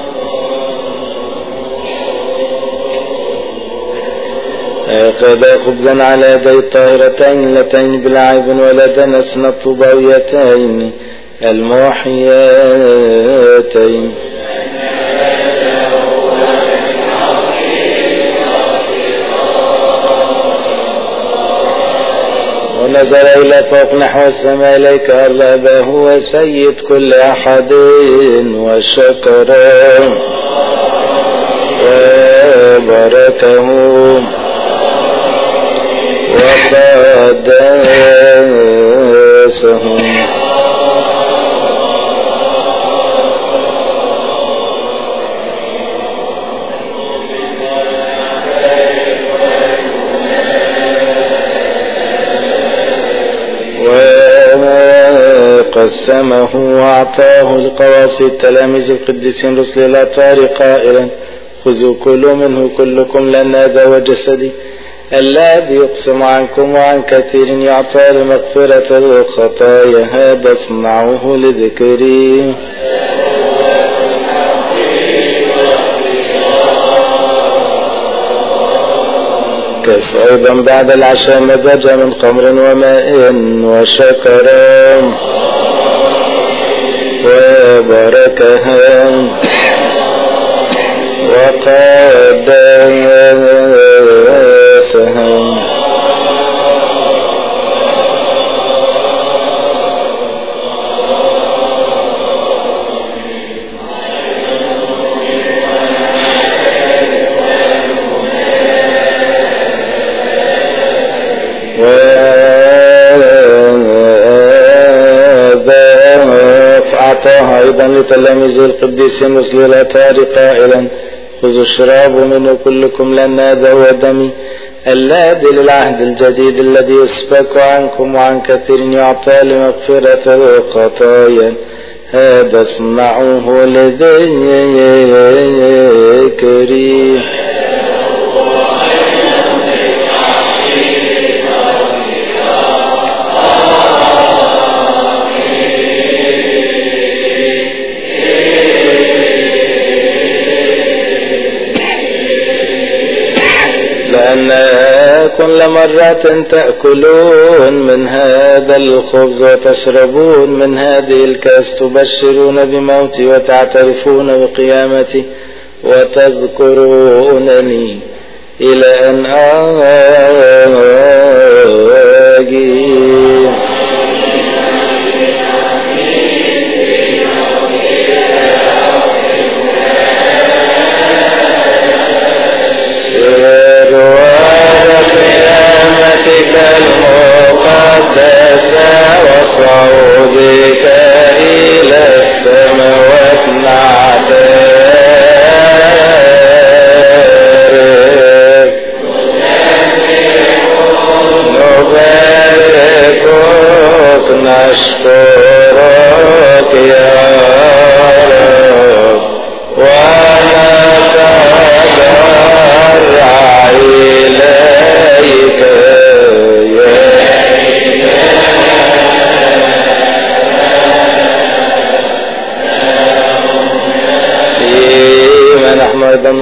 أخذ خبزا على يدي الطاهرتين اللتين بلا عيب ولا دنس الطوباويتين الموحيتين. ونزل إلى فوق نحو السماء إليك الرب هو سيد كل أحد وشكره وبركه وقدسه. قسمه وأعطاه لقواصي التلاميذ القديسين رسل الأطهار قائلا خذوا كلوا منه كلكم لأن هذا هو جسدي الذي يقسم عنكم وعن كثير يعطى لمغفرة الخطايا. هذا اصنعوه لذكري. كاس أيضا بعد العشاء مزج من خمر وماء وشكر وبركها وقدسها. أعطاها أيضا لتلاميذ القديسين رسل الأطهار قائلا خذوا اشربوا منه كلكم لأن هذا هو دمي الذي للعهد الجديد الذي يسفك عنكم وعن كثير يعطى لمغفرة الخطايا. هذا اصنعوه لذكري. لأن كل مرة تأكلون من هذا الخبز وتشربون من هذه الكأس تبشرون بموتي وتعترفون بقيامتي وتذكرونني إلى أن آجي. المقدسة وصعودك إلى السماوات نعتاد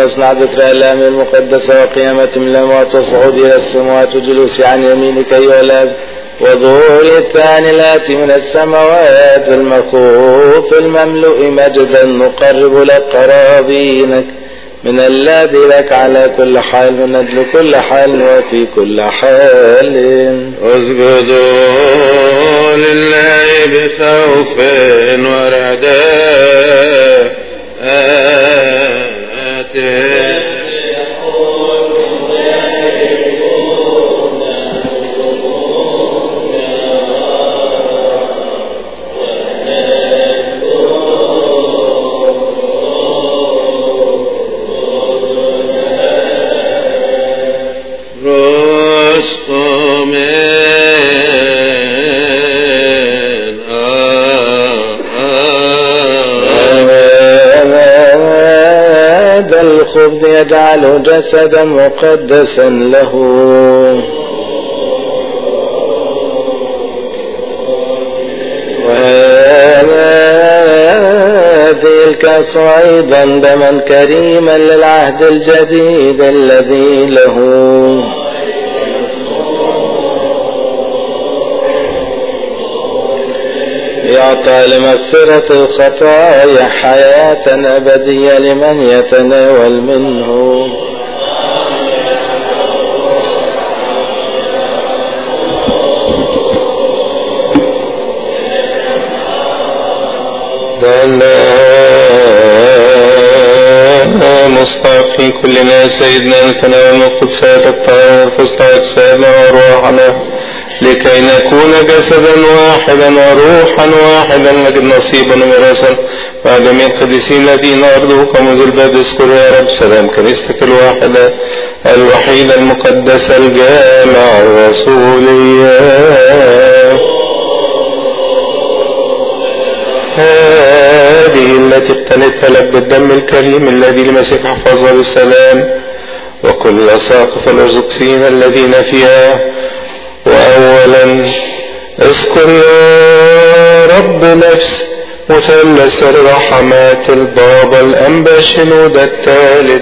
واصنع ذكر الأيام المقدسة وقيامة من الأموات والصعود إلى السماوات وجلوس عن يمينك أيها الآب وظهور الثاني الآتي من السماوات المخوف المملوء مجدا نقرب لك قرابينك من الذي لك على كل حال وندل كل حال وفي كل حال. اسجدوا لله بخوف ورعداء الخبز يجعله جسدا مقدسا له وهذه الكأس أيضا دما كريما للعهد الجديد الذي له يعطى لمغفرة الخطايا حياة أبدية لمن يتناول منه. مستحقين كلنا سيدنا نتناول من قدسات الطاهر والفسطى أجسادنا وأرواحنا لكي نكون جسدا واحدا وروحا واحدا نجد نصيبا وميراثا مع جميع القديسين الذين أرضوك منذ الباب. اذكر يا رب سلام كنيستك الواحدة الوحيدة المقدسة الجامعة الرسولية هذه التي اقتنتها لك بالدم الكريم الذي لمسيح حفظها بالسلام وكل أساقف الأرثوذكسيين الذين فيها. وأولا اذكر يا رب نفس مثلث الرحمات البابا الأنبا شنودة الثالث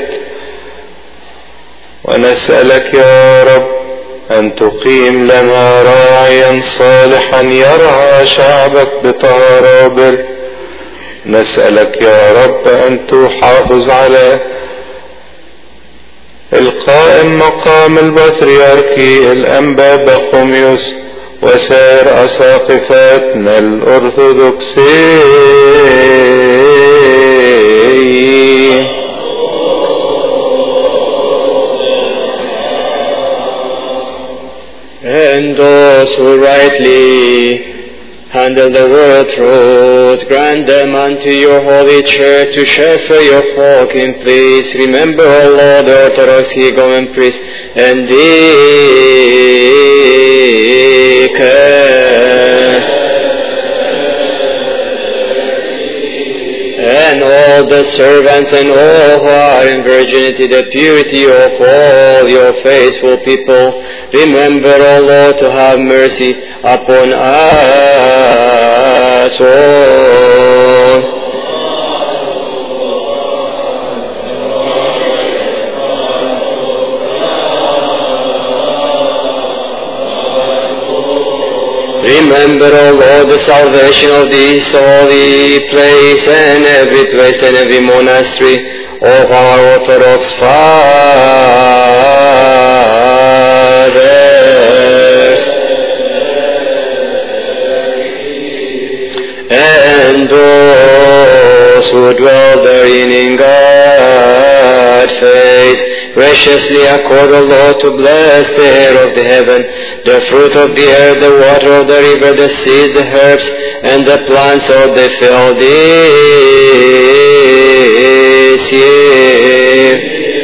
ونسألك يا رب أن تقيم لنا راعيا صالحا يرعى شعبك بطهارة وبر. نسألك يا رب أن تحافظ على القائم مقام البطريركي الأنبا بخوميوس وسائر أساقفتنا الأرثوذكسيين. And those who rightly handle the word truth, grant them unto your holy church to shepherd your flock in peace. Remember, O Lord, the Orthodox Egomen priests and deacons, and all the servants and all who are in virginity, the purity of all your faithful people. Remember, O Lord, to have mercy upon us all. Remember, O Lord, the salvation of this holy place and every place and every monastery of our Orthodox fathers, and those who dwell therein in God's face. Graciously accord, O Lord, to bless the air of the heaven, the fruit of the earth, the water of the river, the seed, the herbs, and the plants of the field this year.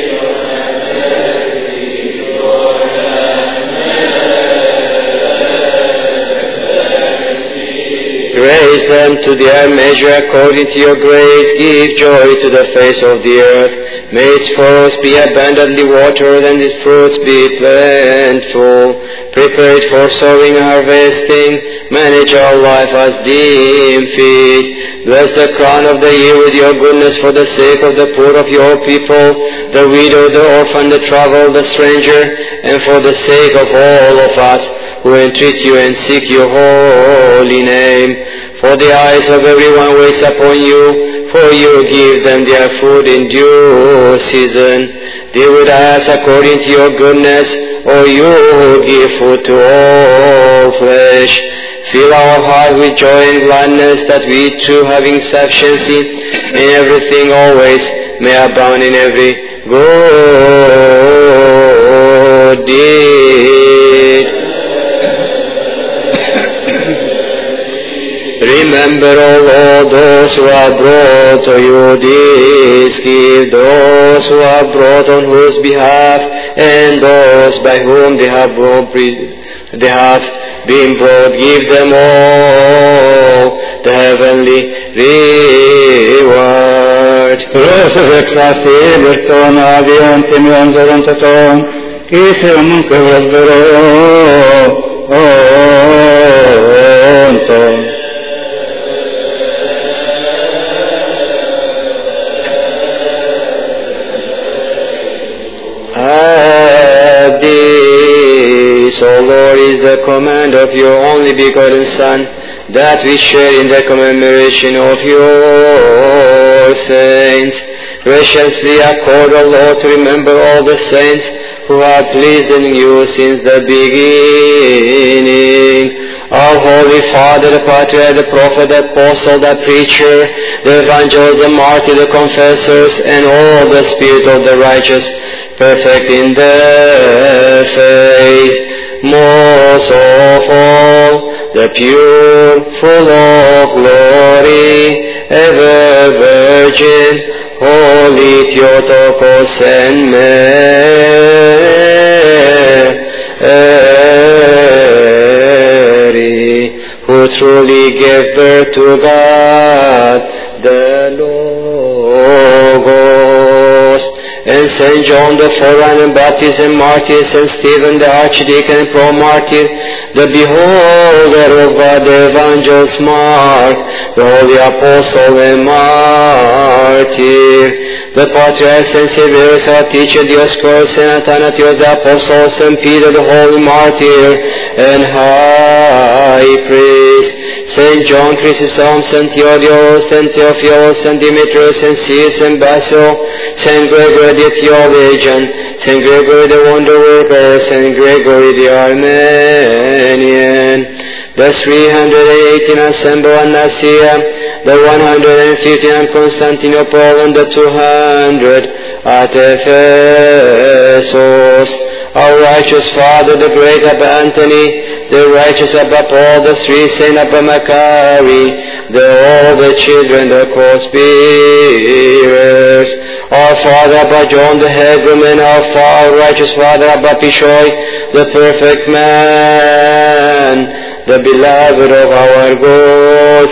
Raise them to their measure according to your grace. Give joy to the face of the earth. May its furrows be abundantly watered and its fruits be plentiful. Prepare it for sowing and harvesting. Manage our life as deem fit. Bless the crown of the year with your goodness for the sake of the poor of your people, the widow, the orphan, the traveler, the stranger, and for the sake of all of us who entreat you and seek your holy name. For the eyes of everyone waits upon you, for you give them their food in due season. Deal with us according to your goodness, O you who give food to all flesh. Fill our heart with joy and gladness, that we too, having sufficiency in everything always, may abound in every good deed. Remember, O Lord, those who are brought to you this gift, those who are brought on whose behalf, and those by whom they have been brought, give them all the heavenly reward. This, O Lord, is the command of your only begotten Son, that we share in the commemoration of your saints. Graciously accord, O Lord, to remember all the saints who have pleased in you since the beginning. Our Holy Father, the Patriarch, the Prophet, the Apostle, the Preacher, the Evangelist, the Martyr, the Confessors, and all the Spirit of the righteous, perfect in the faith. Most of all, the pure, full of glory, ever Virgin, Holy Theotokos and Mary, who truly gave birth to God, the Logos, and St. John the Forerunner, Baptist and Martyr, St. Stephen the Archdeacon and Pro-Martyr, the Beholder of God, the Evangelist Mark, the Holy Apostle and Martyr, the Patriarch St. Severus, our teacher, Dioscorus, St. Athanasius the Apostle, St. Peter the Holy Martyr and High Priest, St. John Chrysostom, St. Theodorus, St. Theophilus, St. Demetrius, St. Cyrus, St. Basil, St. Gregory the Theologian, St. Gregory the Wonder Worker, St. Gregory the Armenian, the 318 Assemble at Nicaea, the 115 at Constantinople, and the 200 at Ephesus. Our righteous Father, the great Abba Anthony, the righteous Abba Paul, the three Saint Abba Macari, all the children, the co-spirers, our Father Abba John the Hegumen, our righteous Father Abba Pishoy, the perfect man, the beloved of our good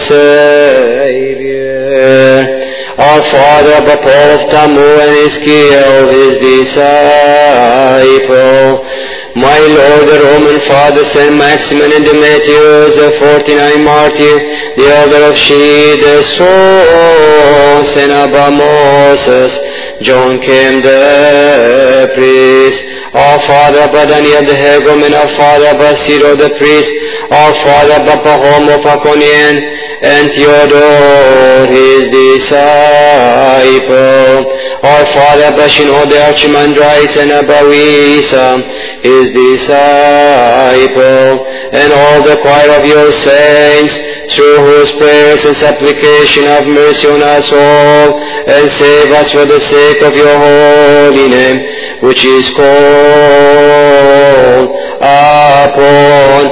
Savior, our Father Abba Paul of Tamu and Ischia, his disciple, my Lord, the Roman Father, St. Maximin and Demetrius, the 49 Martyr, the elder of She, the soul, St. Abba Moses, John came the priest, our Father Abba Daniel the Hegumen, our Father Abba Ciro the priest, our Father Abba Pahom of Aconian, and Theodore his disciple, our Father Abba Shino the Archimandrites, and Abba Wisa his disciple, and all the choir of your saints, through whose prayers and supplication have mercy on us all, and save us for the sake of your holy name, which is called upon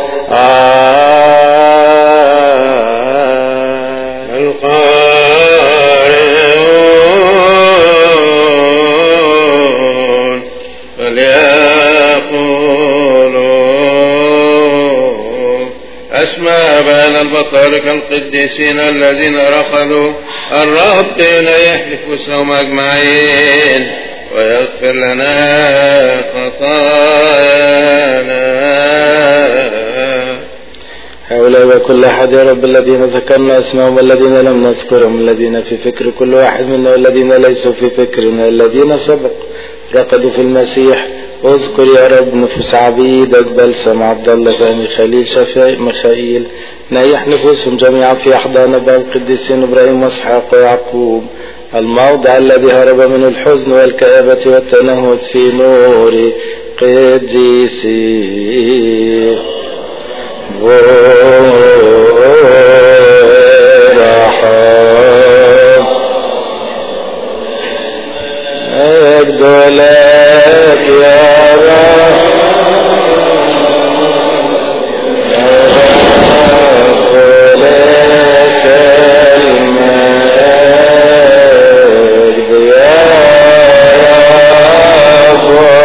القارئون فليقولوا أسماء آبائنا البطاركة القديسين الذين رفضوا الرب يحلف نفوسهم أجمعين ويغفر لنا خطايانا. هؤلاء وكل أحد يا رب الذين ذكرنا اسمهم والذين لم نذكرهم، الذين في فكر كل واحد منا والذين ليسوا في فكرنا، الذين سبق رقدوا في المسيح. اذكر يا رب نفوس عبيدك بلسم عبد الله فهمي خليل شفاء ميخائيل، نيح نفوسهم جميعا في أحضان أبا القديسين إبراهيم وإسحاق ويعقوب، الموضع الذي هرب من الحزن والكآبة والتنهد في نور قديسي ورحم مجد لك يا رب لك المجد يا رب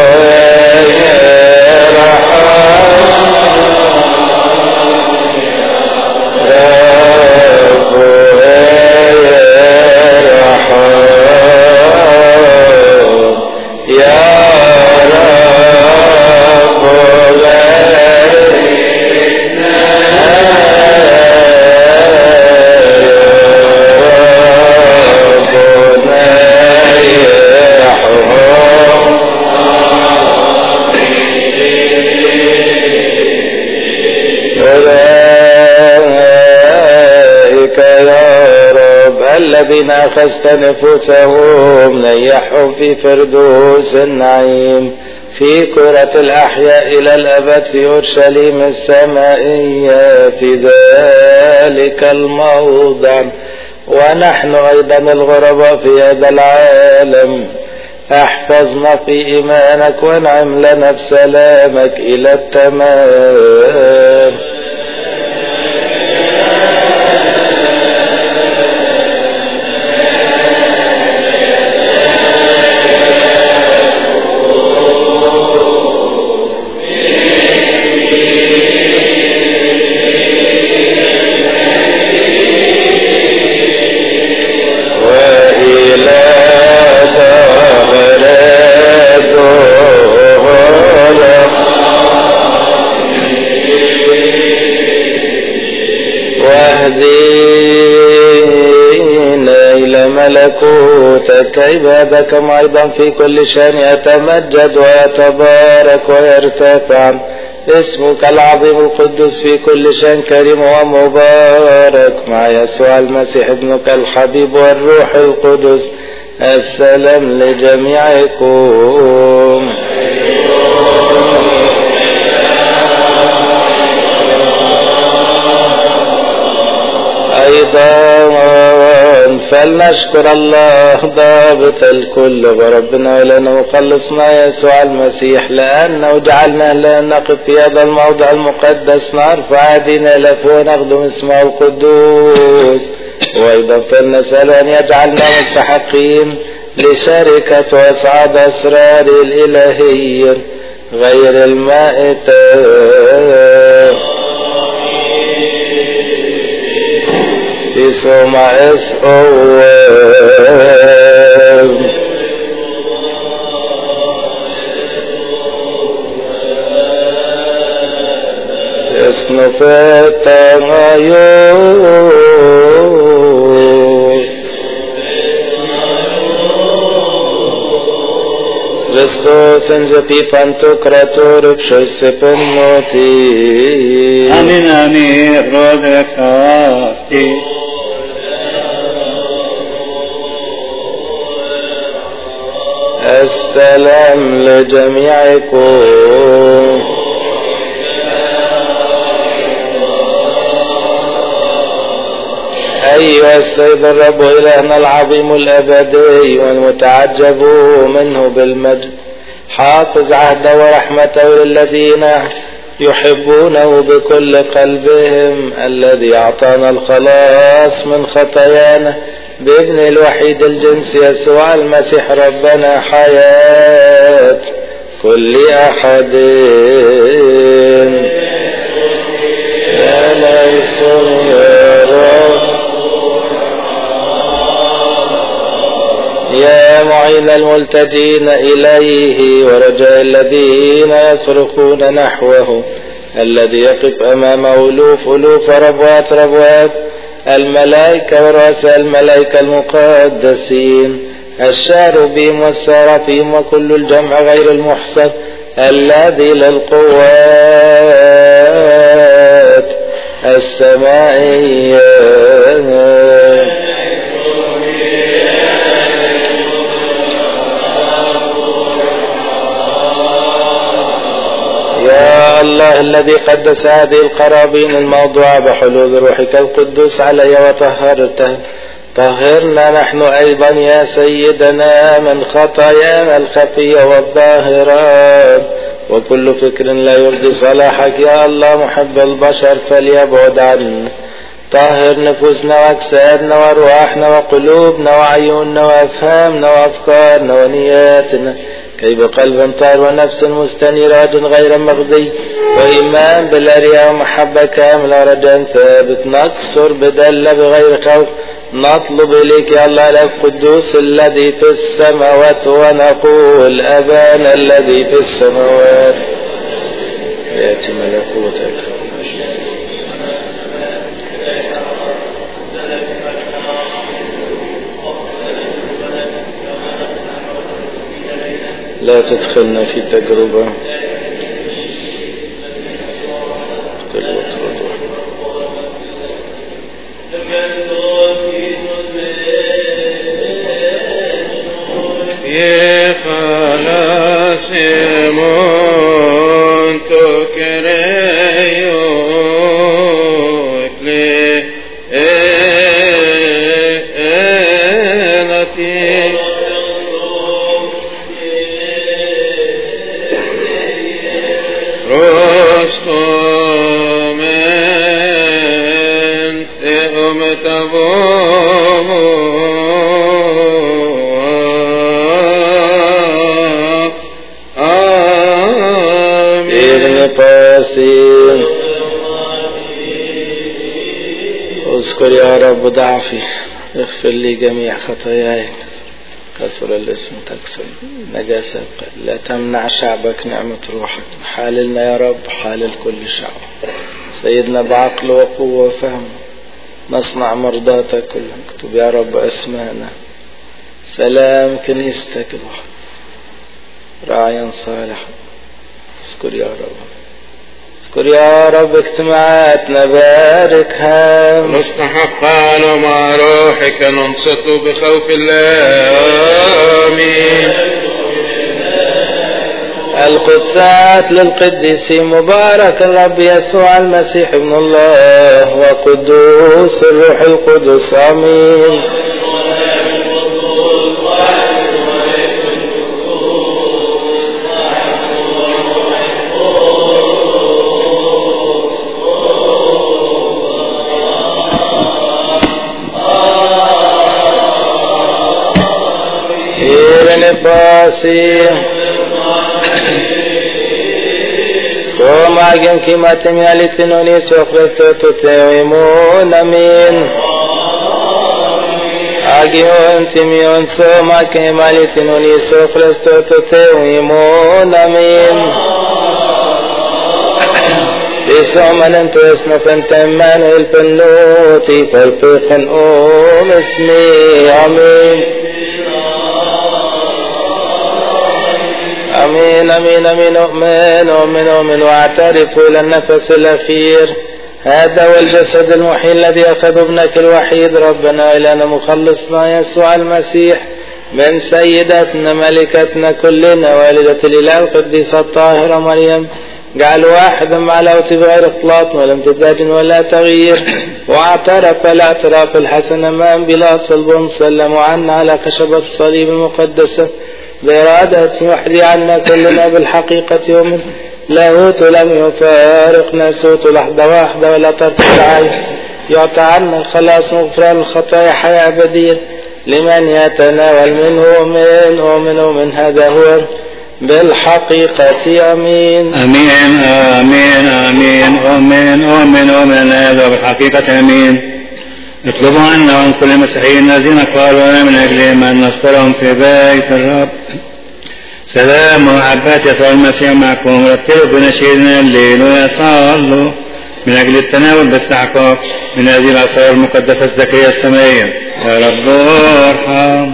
الذين أخذت نفوسهم نيحهم في فردوس النعيم في كرة الأحياء إلى الأبد في أورشليم السمائية في ذلك الموضع، ونحن أيضا الغرباء في هذا العالم احفظنا في إيمانك وانعم لنا بسلامك إلى التمام. ملكوتك عبادك أيضا في كل شان يتمجد ويتبارك ويرتفع اسمك العظيم القدوس في كل شان كريم ومبارك مع يسوع المسيح ابنك الحبيب والروح القدس. السلام لجميعكم. أيضا فلنشكر الله ضابط الكل وربنا ولنا مخلصنا يسوع المسيح، لأنه جعلنا لا نقف في هذا الموضع المقدس نرفع أيدينا له ونخدم اسمه القدوس. وأيضا فلنسأل أن يجعلنا مستحقين لشركة وإسعاد أسرار الإلهية غير المائتة اسم Χριστός εν ζεπίπαν το κρατόρ ψωίσε πεννότη. Αμήν αμήν προδεξάστη. السلام لجميعكم. أيها السيد الرب إلهنا العظيم الأبدي والمتعجب منه بالمجد، حافظ عهده ورحمته للذين يحبونه بكل قلبهم، الذي أعطانا الخلاص من خطايانا بابن الوحيد الجنس يسوع المسيح ربنا، حياة كل أحد. ليسوا يرون يا معين الملتجين إليه ورجاء الذين يصرخون نحوه الذي يقف أمامه ألوف ربوات الملائكة ورؤساء الملائكة المقدسين الشاربين والسرافيم وكل الجمع غير المحصى الذي للقوات السمائية يا الله الذي قدس هذه القرابين الموضوعة بحلول روحك القدوس علي وطهرته طهرنا نحن أيضا يا سيدنا من خطايانا الخفية والظاهرات وكل فكر لا يرضي صلاحك يا الله محب البشر فليبعد عنا طهر نفوسنا واجسادنا وارواحنا وقلوبنا وعيوننا وافهامنا وافكارنا ونياتنا كي بقلب طاهر ونفس مستنيرة غير مغضي وإيمان بالأرياء ومحبة كاملة ورجاء ثابت نكسر بدلة بغير خوف نطلب إليك يا الله القدوس الذي في السماوات ونقول أبانا الذي في السماوات يأتي ملكوتك لا تدخلنا في تجربة اذكر يا رب ضعفي اغفر لي جميع خطاياي كثر الاسم تكسر نجاسة لا تمنع شعبك نعمة روحك حاللنا يا رب حالل كل شعب سيدنا بعقل وقوة وفهم نصنع مرضاتك كلها اكتب يا رب اسمانا سلام كنيستك راعيا صالحا اذكر يا رب اذكر يا رب اجتماعاتنا باركها مستحقا ومع روحك ننصت بخوف الله آمين. القدسات للقديسين مبارك الرب يسوع المسيح ابن الله وقدوس الروح القدس آمين. Somagen kimatem yalithinoni sofresto tuteimon amin. Agion timion somagen yalithinoni sofresto tuteimon amin. Bisoman entuesno fentemman il pennuti falpiqen ismi amin. أمين أمين أمين أؤمن وأعترف إلى النفس الأخير هذا هو الجسد المحيي الذي أخذ ابنك الوحيد ربنا إلهنا مخلصنا يسوع المسيح من سيدتنا ملكتنا كلنا والدة الإله القديسة الطاهرة مريم جعل واحدا مع الأوت بغير اختلاط ولا امتزاج ولا تغيير واعترف الاعتراف الحسن أمام بلا صلب سلموا عنا على خشبة الصليب المقدسة بإرادة يحري عنا كلنا بالحقيقة يوم لاهوت لم يفارق ناسوت لحظة واحدة ولا ترتفع عين يعطى عنا الخلاص مغفران الخطايا حياة أبدية لمن يتناول منه أؤمن هذا هو بالحقيقة أمين. أمين آمين آمين آمين آمين آمين هذا بالحقيقة أمين. اطلبوا عنا وعن كل المسيحيين الذين قالوا من أجلهم أن نذكرهم في بيت الرب. سلام ومحبات يسوع المسيح معكم. رتلوا بنشيدنا الليل ويصلوا من أجل التناول باستحقاق من هذه الأسرار المقدسة الزكية السمائية. يا رب ارحم.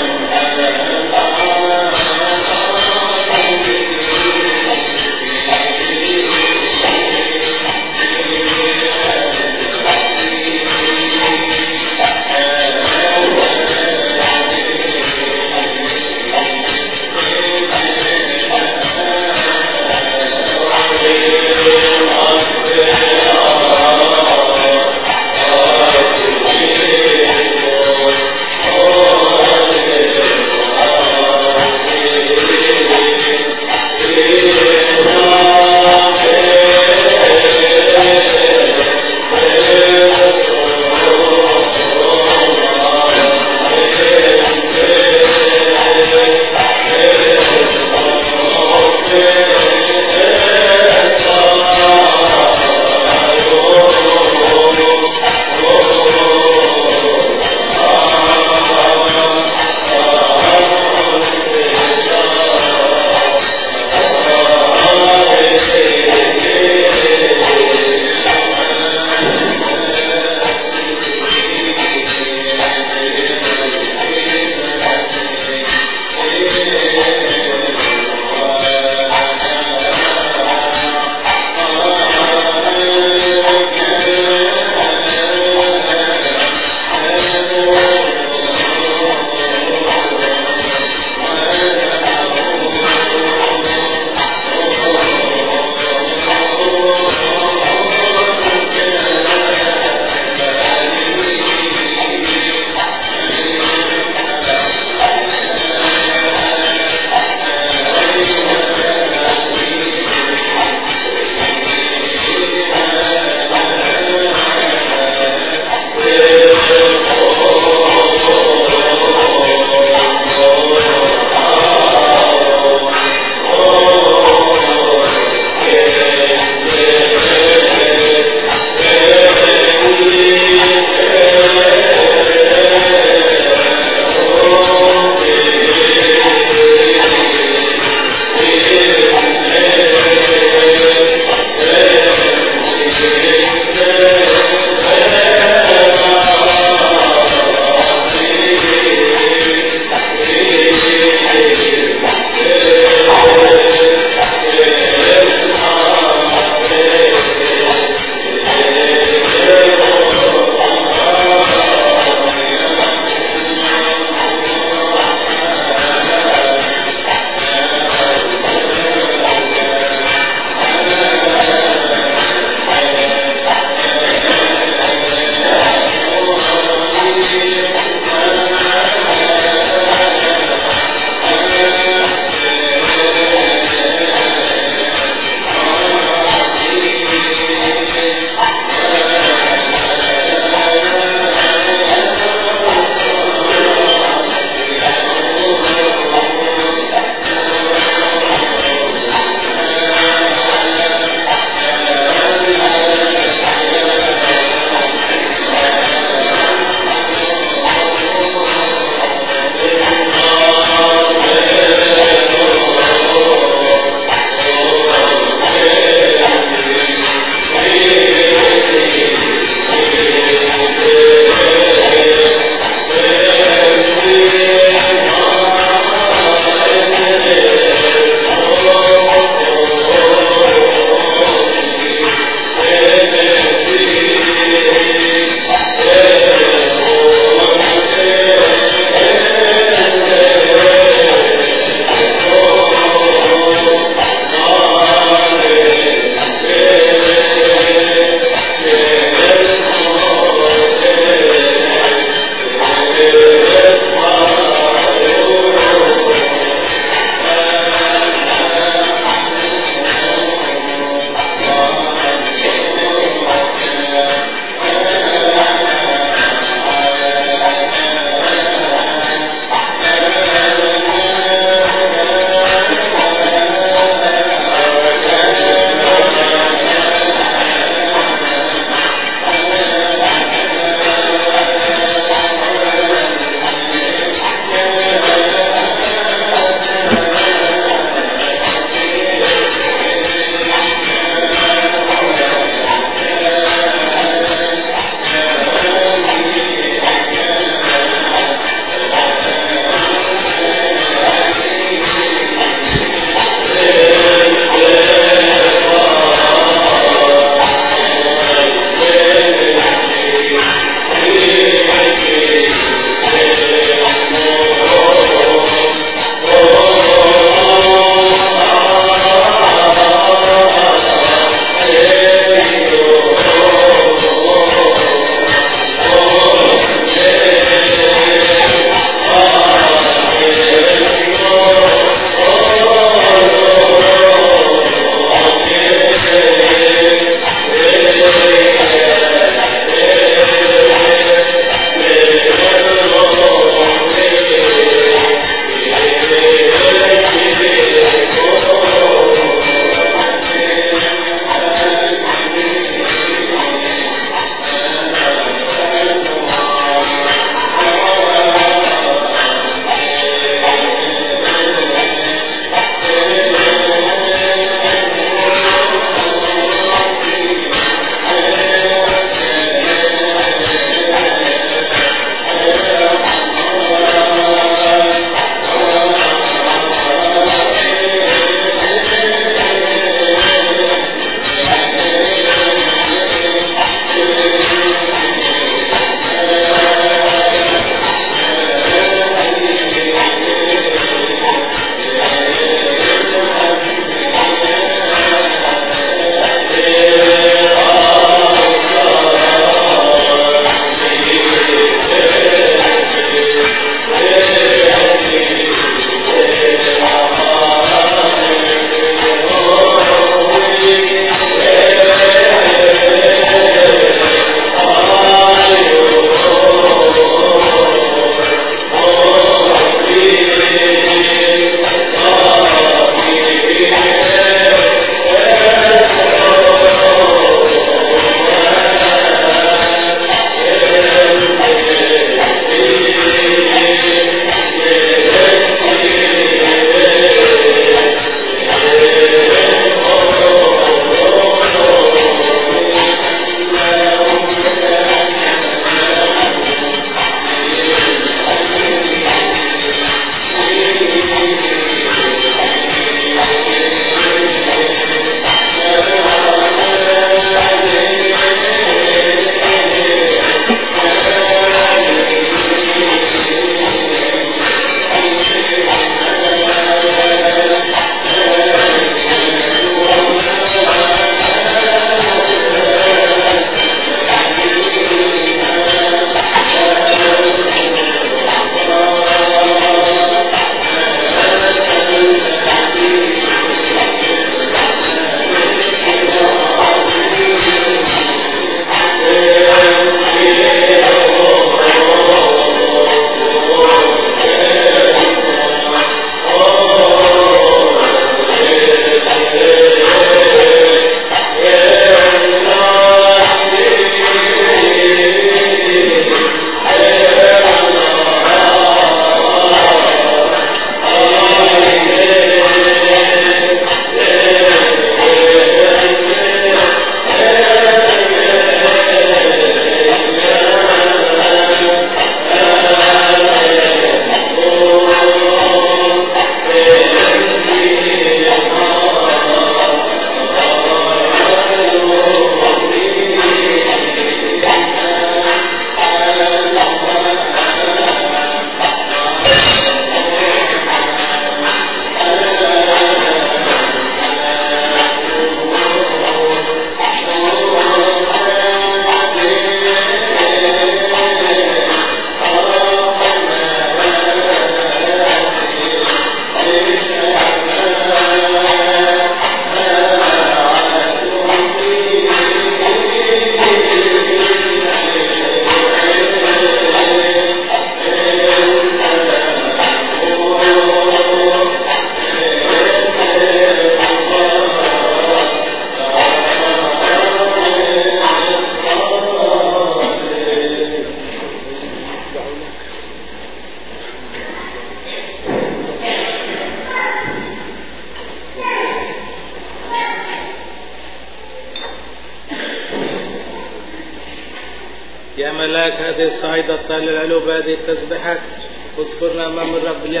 يا ملاك هذه الصعيدة الطال العلو بهذه التسبيحات اذكرنا أمام الرب اليوم.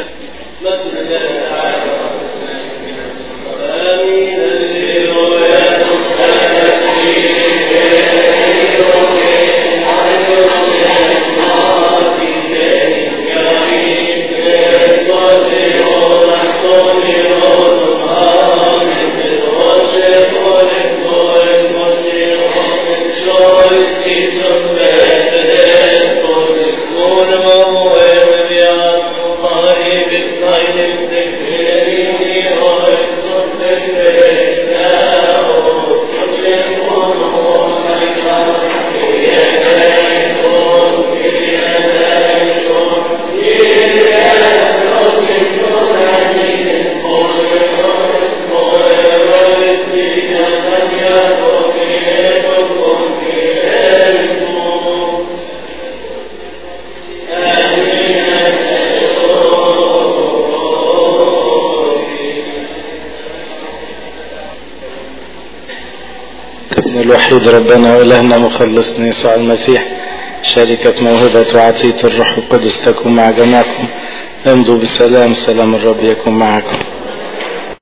الوحيد ربنا وإلهنا مخلصنا يسوع المسيح شركة موهبة وعطية الروح القدس تكون مع جميعكم. امضوا بالسلام. سلام الرب يكون معكم.